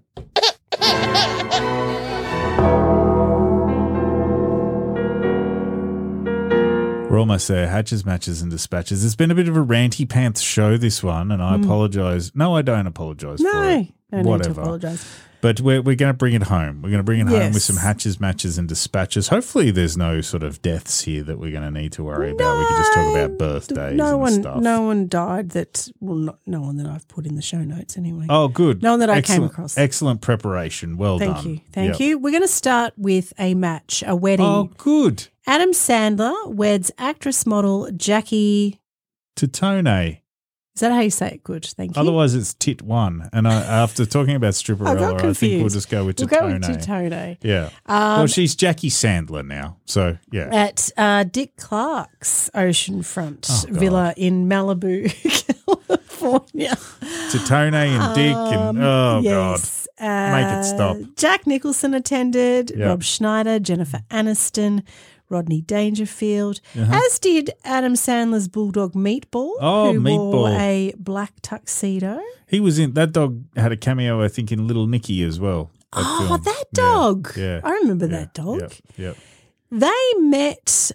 We're almost there. Hatches, matches, and dispatches. It's been a bit of a ranty pants show, this one, and I Mm. apologise. No, I don't apologise No, for it. no need Whatever. to apologise. But we're we're going to bring it home. We're going to bring it home Yes. with some hatches, matches, and dispatches. Hopefully, there's no sort of deaths here that we're going to need to worry about. We can just talk about birthdays No and one, stuff. no one died. That well, not, no one that I've put in the show notes anyway. Oh, good. No one that I excellent, came across. Excellent preparation. Well Thank done. you, thank Yep. you. We're going to start with a match, a wedding. Oh, good. Adam Sandler weds actress model Jackie. Titone. Is that how you say it? Good, thank you. Otherwise, it's Tit One. And I, after talking about I got Stripperella, I, think we'll confused. just go with We'll Titone. go with Titone. Yeah. Um, well, she's Jackie Sandler now. So, yeah. At uh, Dick Clark's oceanfront Oh, God. villa in Malibu, California. Titone and Dick and, oh, yes. God. Make it Uh, stop. Jack Nicholson attended, Yep. Rob Schneider, Jennifer Aniston, Rodney Dangerfield, Uh-huh. as did Adam Sandler's bulldog Meatball, Oh, who wore Meatball. a black tuxedo. He was in, that dog had a cameo, I think, in Little Nicky as well. that Oh, film. that dog. Yeah. yeah. I remember yeah, that dog. Yep. Yep. They met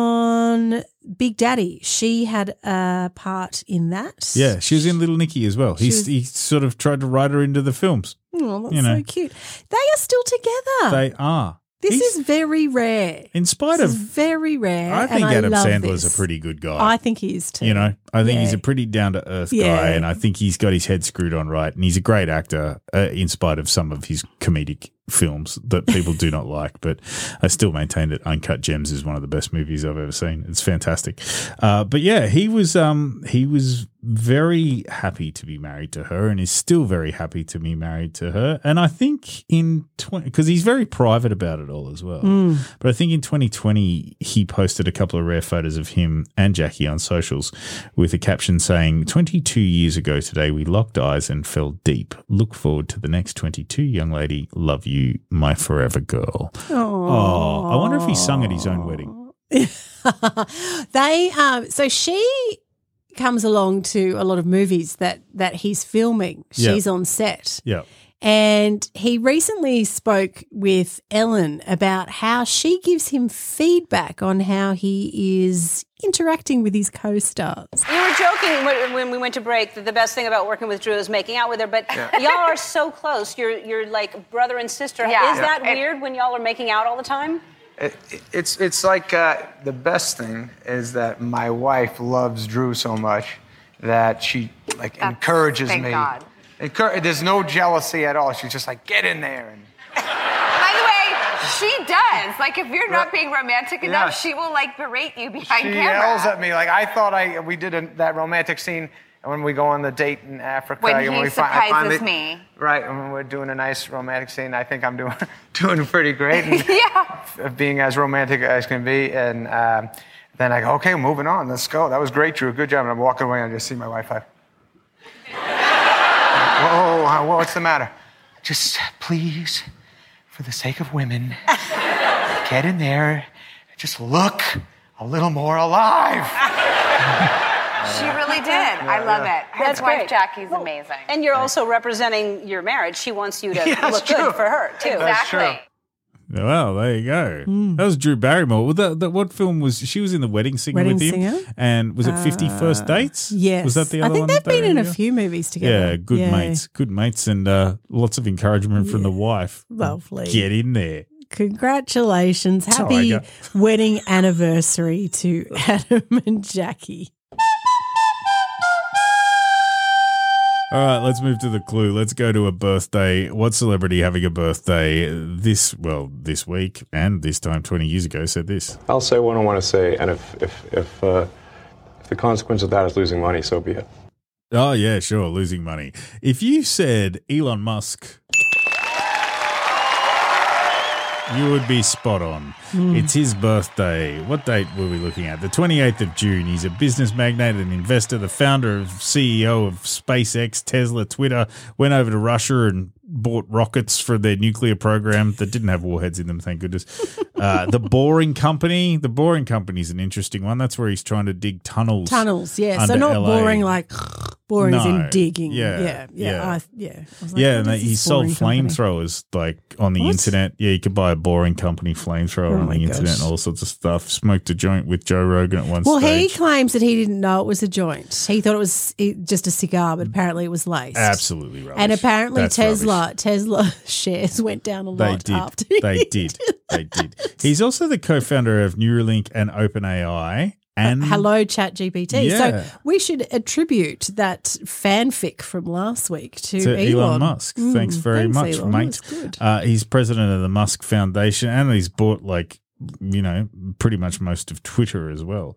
on Big Daddy. She had a part in that. Yeah, she was in Little Nicky as well. She He's, was- he sort of tried to write her into the films. Oh, that's You know. so cute. They are still together. They are. this He's- is very rare. In spite This is of, very rare. I think and Adam I love Sandler's this. a pretty good guy. I think he is too. You know, I think he's Yeah. a pretty down to earth Yeah. guy, and I think he's got his head screwed on right, and he's a great actor, uh, in spite of some of his comedic films that people do not like. But I still maintain that Uncut Gems is one of the best movies I've ever seen. It's fantastic. Uh, but yeah, he was um, he was very happy to be married to her, and is still very happy to be married to her. And I think in twenty because he's very private about it all as well. Mm. But I think in twenty twenty, he posted a couple of rare photos of him and Jackie on socials with a caption saying, twenty-two years ago today, we locked eyes and fell deep. Look forward to the next twenty-two, young lady. Love you, my forever girl. Oh, I wonder if he sung at his own wedding. They um so she comes along to a lot of movies that that he's filming. Yeah. She's on set. Yeah. And he recently spoke with Ellen about how she gives him feedback on how he is interacting with his co-stars. You were joking when when we went to break that the best thing about working with Drew is making out with her, but Yeah. y'all are so close. You're you're like brother and sister. Yeah. Is that Yeah. weird when y'all are making out all the time? It, it's it's like uh, the best thing is that my wife loves Drew so much that she like That's- encourages thank me. God. Encour- there's no jealousy at all. She's just like, get in there. And By the way, she does. Like, if you're not being romantic enough, Yeah. she will like berate you behind she camera. yells at me like I thought I we did a, that romantic scene when we go on the date in Africa. When and he we fi- I surprises finally- me. Right, when we're doing a nice romantic scene, I think I'm doing doing pretty great. And yeah. Being as romantic as can be, and um, then I go, okay, moving on, let's go. That was great, Drew. Good job. And I'm walking away, and I just see my wife like, whoa, whoa, what's the matter? Just please, for the sake of women, get in there, just look a little more alive. She really did. I love it. That's His wife great. Jackie's amazing. And you're also representing your marriage. She wants you to Yeah, that's look good true. for her, too. Exactly. Well, there you go. That was Drew Barrymore. Well, that, that, what film was she was in? The Wedding Singer Wedding with him, Singer? and was it Fifty First Uh, Dates? Yes. was that the I other think one? they've that they been in a had? few movies together. Yeah, good Yeah. mates, good mates, and uh, lots of encouragement from the wife. Lovely. Get in there. Congratulations. Happy Tiger. wedding anniversary to Adam and Jackie. All right, let's move to the clue. Let's go to a birthday. What celebrity having a birthday this, well, this week and this time twenty years ago said this? I'll say what I want to say, and if if if, uh, if the consequence of that is losing money, so be it. Oh, yeah, sure, losing money. If you said Elon Musk, you would be spot on. Hmm. It's his birthday. What date were we looking at? The twenty-eighth of June. He's a business magnate, an investor, the founder of C E O of SpaceX, Tesla, Twitter, went over to Russia and bought rockets for their nuclear program that didn't have warheads in them, thank goodness. Uh, the Boring Company. The Boring Company is an interesting one. That's where he's trying to dig tunnels. Tunnels, yeah. So under not L A. boring like boring as No. in digging. Yeah, Yeah, yeah. yeah. I, yeah. I was like, Yeah, what and is they, he this sold Boring Company? flamethrowers like on the What? internet. Yeah, you could buy a Boring Company flamethrower Oh on my the internet gosh. and all sorts of stuff. Smoked a joint with Joe Rogan at one Well, he stage. claims that he didn't know it was a joint. He thought it was it- just a cigar, but apparently it was laced. Absolutely rubbish. And apparently That's Tesla rubbish. Tesla shares went down a They lot did. after They did. They did. He's also the co-founder of Neuralink and OpenAI. And Hello, ChatGPT. Yeah. So we should attribute that fanfic from last week to, to Elon, Elon. Musk. Mm, Thanks very thanks, much, Elon. mate. That's good. Uh, he's president of the Musk Foundation, and he's bought like you know pretty much most of Twitter as well.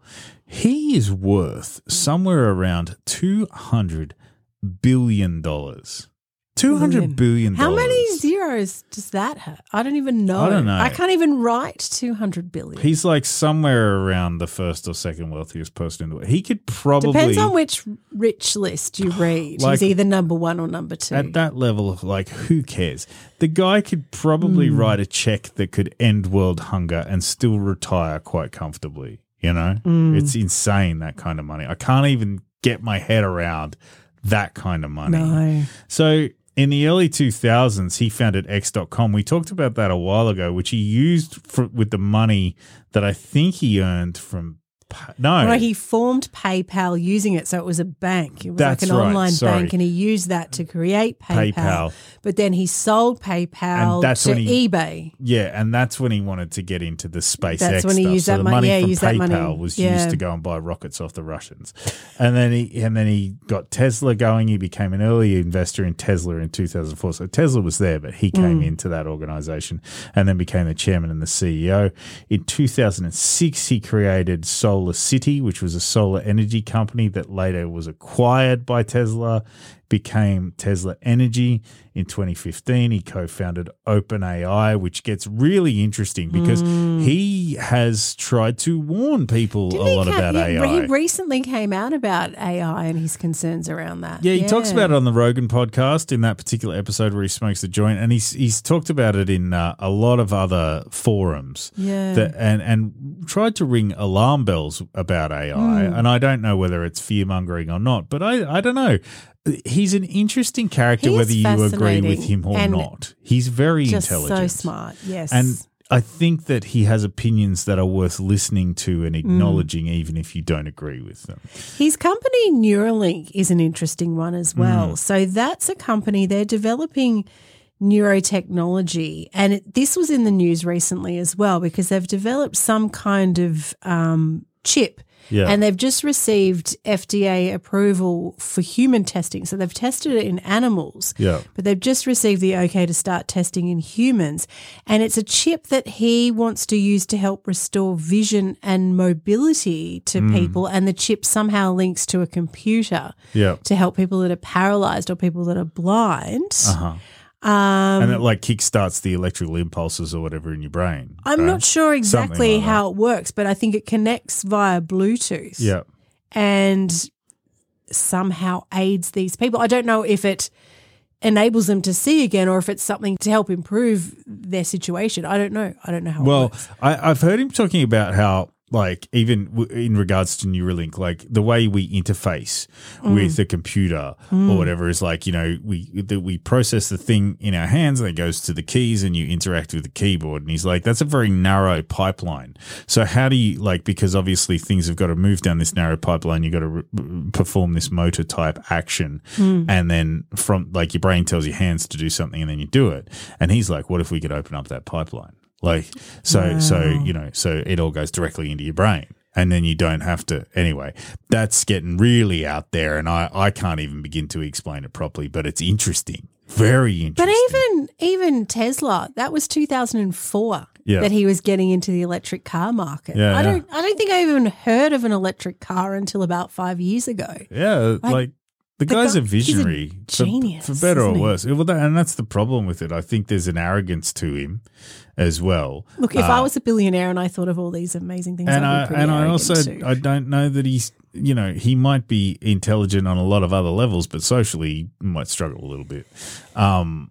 He is worth somewhere around two hundred billion dollars. Two hundred billion How dollars. many zeros does that have? I don't even know. I don't know. I can't even write two hundred billion. He's like somewhere around the first or second wealthiest person in the world. He could probably Depends on which rich list you read. Like- He's either number one or number two. At that level of like, who cares? The guy could probably Mm. write a check that could end world hunger and still retire quite comfortably. You know, Mm. it's insane, that kind of money. I can't even get my head around that kind of money. No. So in the early two thousands, he founded X dot com. We talked about that a while ago, which he used for, with the money that I think he earned from. pa- No, No, he formed PayPal using it, so it was a bank. It was That's like an right, online sorry. bank, and he used that to create PayPal. PayPal. But then he sold PayPal And that's to when he- eBay. Yeah, and that's when he wanted to get into the SpaceX That's when he stuff. used so that the money- money yeah, from used that PayPal money. was Yeah. used to go and buy rockets off the Russians, and then he and then he got Tesla going. He became an early investor in Tesla in two thousand four. So Tesla was there, but he came Mm. into that organization and then became the chairman and the C E O. In two thousand six, he created Solar City, which was a solar energy company that later was acquired by Tesla. Became Tesla Energy. In twenty fifteen, he co-founded OpenAI, which gets really interesting because Mm. he has tried to warn people Didn't a he lot ca- about he, A I. He recently came out about A I and his concerns around that. Yeah, he talks about it on the Rogan podcast in that particular episode where he smokes a joint, and he's he's talked about it in uh, a lot of other forums. Yeah. that, and and tried to ring alarm bells about A I, Mm. and I don't know whether it's fear mongering or not, but I I don't know. He's an interesting character, He is whether you agree with fascinating him or and not. He's very just intelligent, so smart. Yes, and I think that he has opinions that are worth listening to and acknowledging, even if you don't agree with them. his company Neuralink is an interesting one as well. Mm. So that's a company, they're developing neurotechnology. And it, this was in the news recently as well because they've developed some kind of um, chip. Yeah. And they've just received F D A approval for human testing. So they've tested it in animals, Yeah. but they've just received the okay to start testing in humans. And it's a chip that he wants to use to help restore vision and mobility to Mm. people. And the chip somehow links to a computer Yeah. to help people that are paralyzed or people that are blind. Uh-huh. Um, and it like kickstarts the electrical impulses or whatever in your brain. I'm right? not sure exactly Something like how it works, but I think it connects via Bluetooth. that. Yeah. And somehow aids these people. I don't know if it enables them to see again or if it's something to help improve their situation. I don't know. I don't know how it Well, works. I, I've heard him talking about how, like, even w- in regards to Neuralink, like the way we interface Mm. with a computer Mm. or whatever is like, you know, we that we process the thing in our hands and it goes to the keys and you interact with the keyboard. And he's like, that's a very narrow pipeline. So how do you, like, because obviously things have got to move down this narrow pipeline, you've got to re- perform this motor type action. Mm. And then from, like, your brain tells your hands to do something and then you do it. And he's like, what if we could open up that pipeline? Like, so, Wow. so, you know, so it all goes directly into your brain and then you don't have to. Anyway, that's getting really out there and I, I can't even begin to explain it properly, but it's interesting. Very interesting. But even even Tesla, that was two thousand four Yeah. that he was getting into the electric car market. Yeah, I yeah. don't I don't think I even heard of an electric car until about five years ago. Yeah, like, Like, the the guy's guy- a he's a visionary. for- genius, For, better or isn't he? worse. Well, that, and that's the problem with it. I think there's an arrogance to him as well. Look, if I Uh, was a billionaire and I thought of all these amazing things, and I'd I be pretty and I arrogant also too. I don't know that he's, you know, he might be intelligent on a lot of other levels, but socially he might struggle a little bit. Um,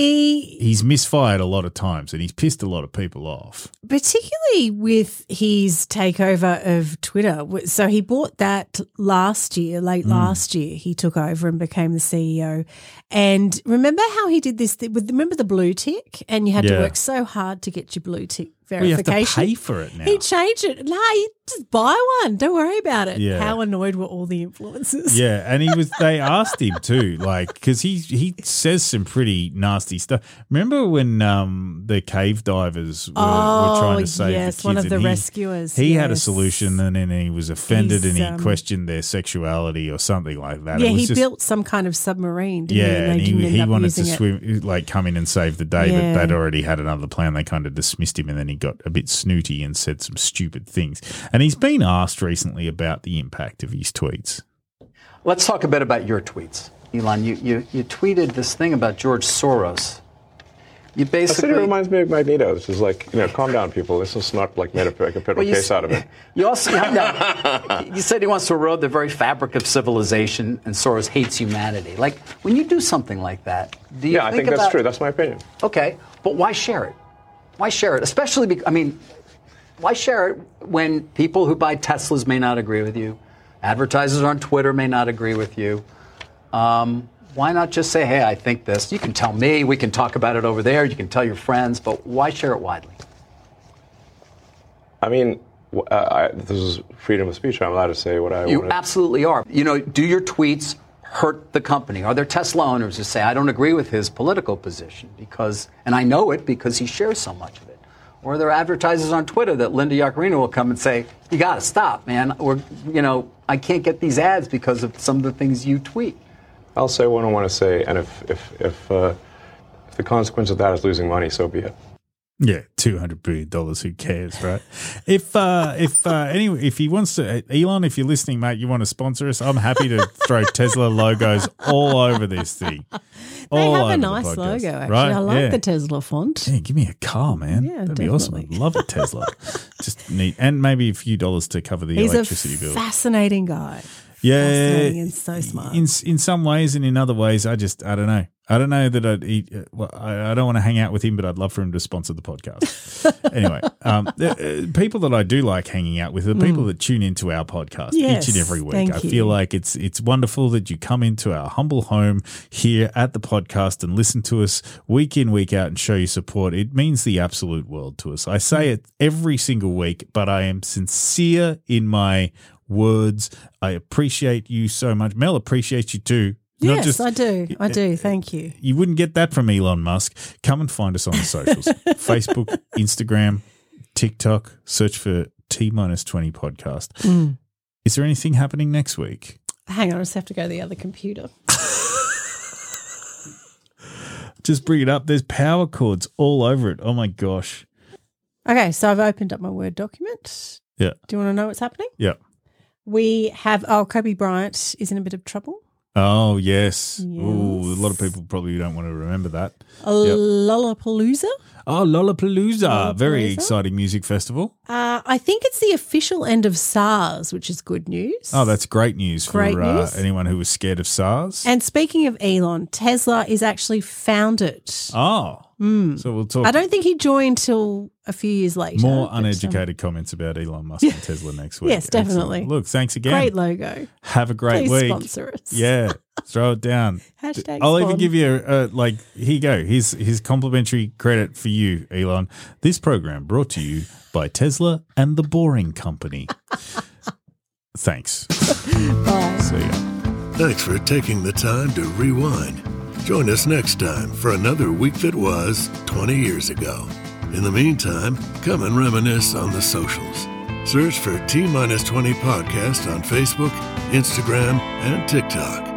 He he's misfired a lot of times and he's pissed a lot of people off. particularly with his takeover of Twitter. So he bought that last year, late Mm. last year. He took over and became the C E O. And remember how he did this? Th- with remember the blue tick, and you had to Yeah. work so hard to get your blue tick Well, you have verification. to pay for it now. He changed it. No, you just buy one. Don't worry about it. Yeah. How annoyed were all the influencers? Yeah, and he was. They asked him too, like, because he he says some pretty nasty stuff. Remember when um, the cave divers were, Oh, were trying to save yes, the kids? one of and the he, rescuers, He had a yes. solution, and then he was offended, He's, and he um, questioned their sexuality or something like that. Yeah, It was he just- built some kind of submarine, didn't Yeah, he? And, and they he, didn't end he up wanted to using it. swim, like come in and save the day, Yeah. but they'd already had another plan. They kind of dismissed him, and then he got a bit snooty and said some stupid things. And he's been asked recently about the impact of his tweets. Let's talk a bit about your tweets. Elon, you, you, you tweeted this thing about George Soros. You I said basically... it reminds me of Magneto. It's just like, you know, calm down, people. This is not like made a, like a federal Well, you case s- out of it. You also no, you said he wants to erode the very fabric of civilization, and Soros hates humanity. Like, when you do something like that, do you Yeah, I think that's about- true. That's my opinion. Okay, but why share it? Why share it? Especially, because, I mean, why share it when people who buy Teslas may not agree with you, advertisers on Twitter may not agree with you? Um, why not just say, hey, I think this? You can tell me. We can talk about it over there. You can tell your friends. But why share it widely? I mean, w- uh, I, this is freedom of speech. I'm allowed to say what I You want. absolutely are. You know, do your tweets hurt the company? Are there Tesla owners who say, I don't agree with his political position because, and I know it because he shares so much of it? Or are there advertisers on Twitter that Linda Yaccarino will come and say, you got to stop, man. Or, you know, I can't get these ads because of some of the things you tweet. I'll say what I want to say, and if if if, uh, if the consequence of that is losing money, so be it. Yeah, two hundred billion dollars. Who cares, right? if uh, if uh, anyway, if he wants to, Elon, if you're listening, mate, you want to sponsor us, I'm happy to throw Tesla logos all over this thing. They All have over a the nice podcast, logo, actually. right? I like Yeah. the Tesla font. Yeah, give me a car, man. Yeah, That'd be awesome. I'd love a Tesla. Just neat, and maybe a few dollars to cover the He's a electricity bill. fascinating guy. Yeah, Fascinating and so smart. In in some ways, and in other ways, I just I don't know. I don't know that I'd eat. uh, Well, I, I don't want to hang out with him, but I'd love for him to sponsor the podcast. Anyway, um, the, uh, people that I do like hanging out with are the people Mm. that tune into our podcast Yes, each and every week. thank I you. feel like it's it's wonderful that you come into our humble home here at the podcast and listen to us week in, week out, and show your support. It means the absolute world to us. I say it every single week, but I am sincere in my words. I appreciate you so much. Mel appreciates you too. Not Yes, just- I do. I do. Thank you. You wouldn't get that from Elon Musk. Come and find us on the socials. Facebook, Instagram, TikTok. Search for T minus twenty podcast. Mm. Is there anything happening next week? Hang on, I just have to go to the other computer. Just bring it up. There's power cords all over it. Oh, my gosh. Okay, so I've opened up my Word document. Yeah. Do you want to know what's happening? Yeah. We have, oh, Kobe Bryant is in a bit of trouble. Oh, yes. Yes. Ooh, a lot of people probably don't want to remember that. A Yep. Lollapalooza. Oh, Lollapalooza. Lollapalooza. Very exciting music festival. Uh, I think it's the official end of SARS, which is good news. Oh, that's great news Great for uh, news. anyone who was scared of SARS. And speaking of Elon, Tesla is actually founded. Oh, Mm. so we'll talk I don't think he joined till a few years later. more but, um, uneducated comments about Elon Musk and Tesla next week. Yes, definitely. Excellent. Look, thanks again. Great logo. Have a great Please week. sponsor us. Yeah, throw it down. Hashtag I'll even spawn. give you a, a like. Here you go. Here's his complimentary credit for you, Elon. This program brought to you by Tesla and the Boring Company. Thanks. Bye. See ya. Thanks for taking the time to rewind. Join us next time for another week that was twenty years ago. In the meantime, come and reminisce on the socials. Search for T twenty Podcast on Facebook, Instagram, and TikTok.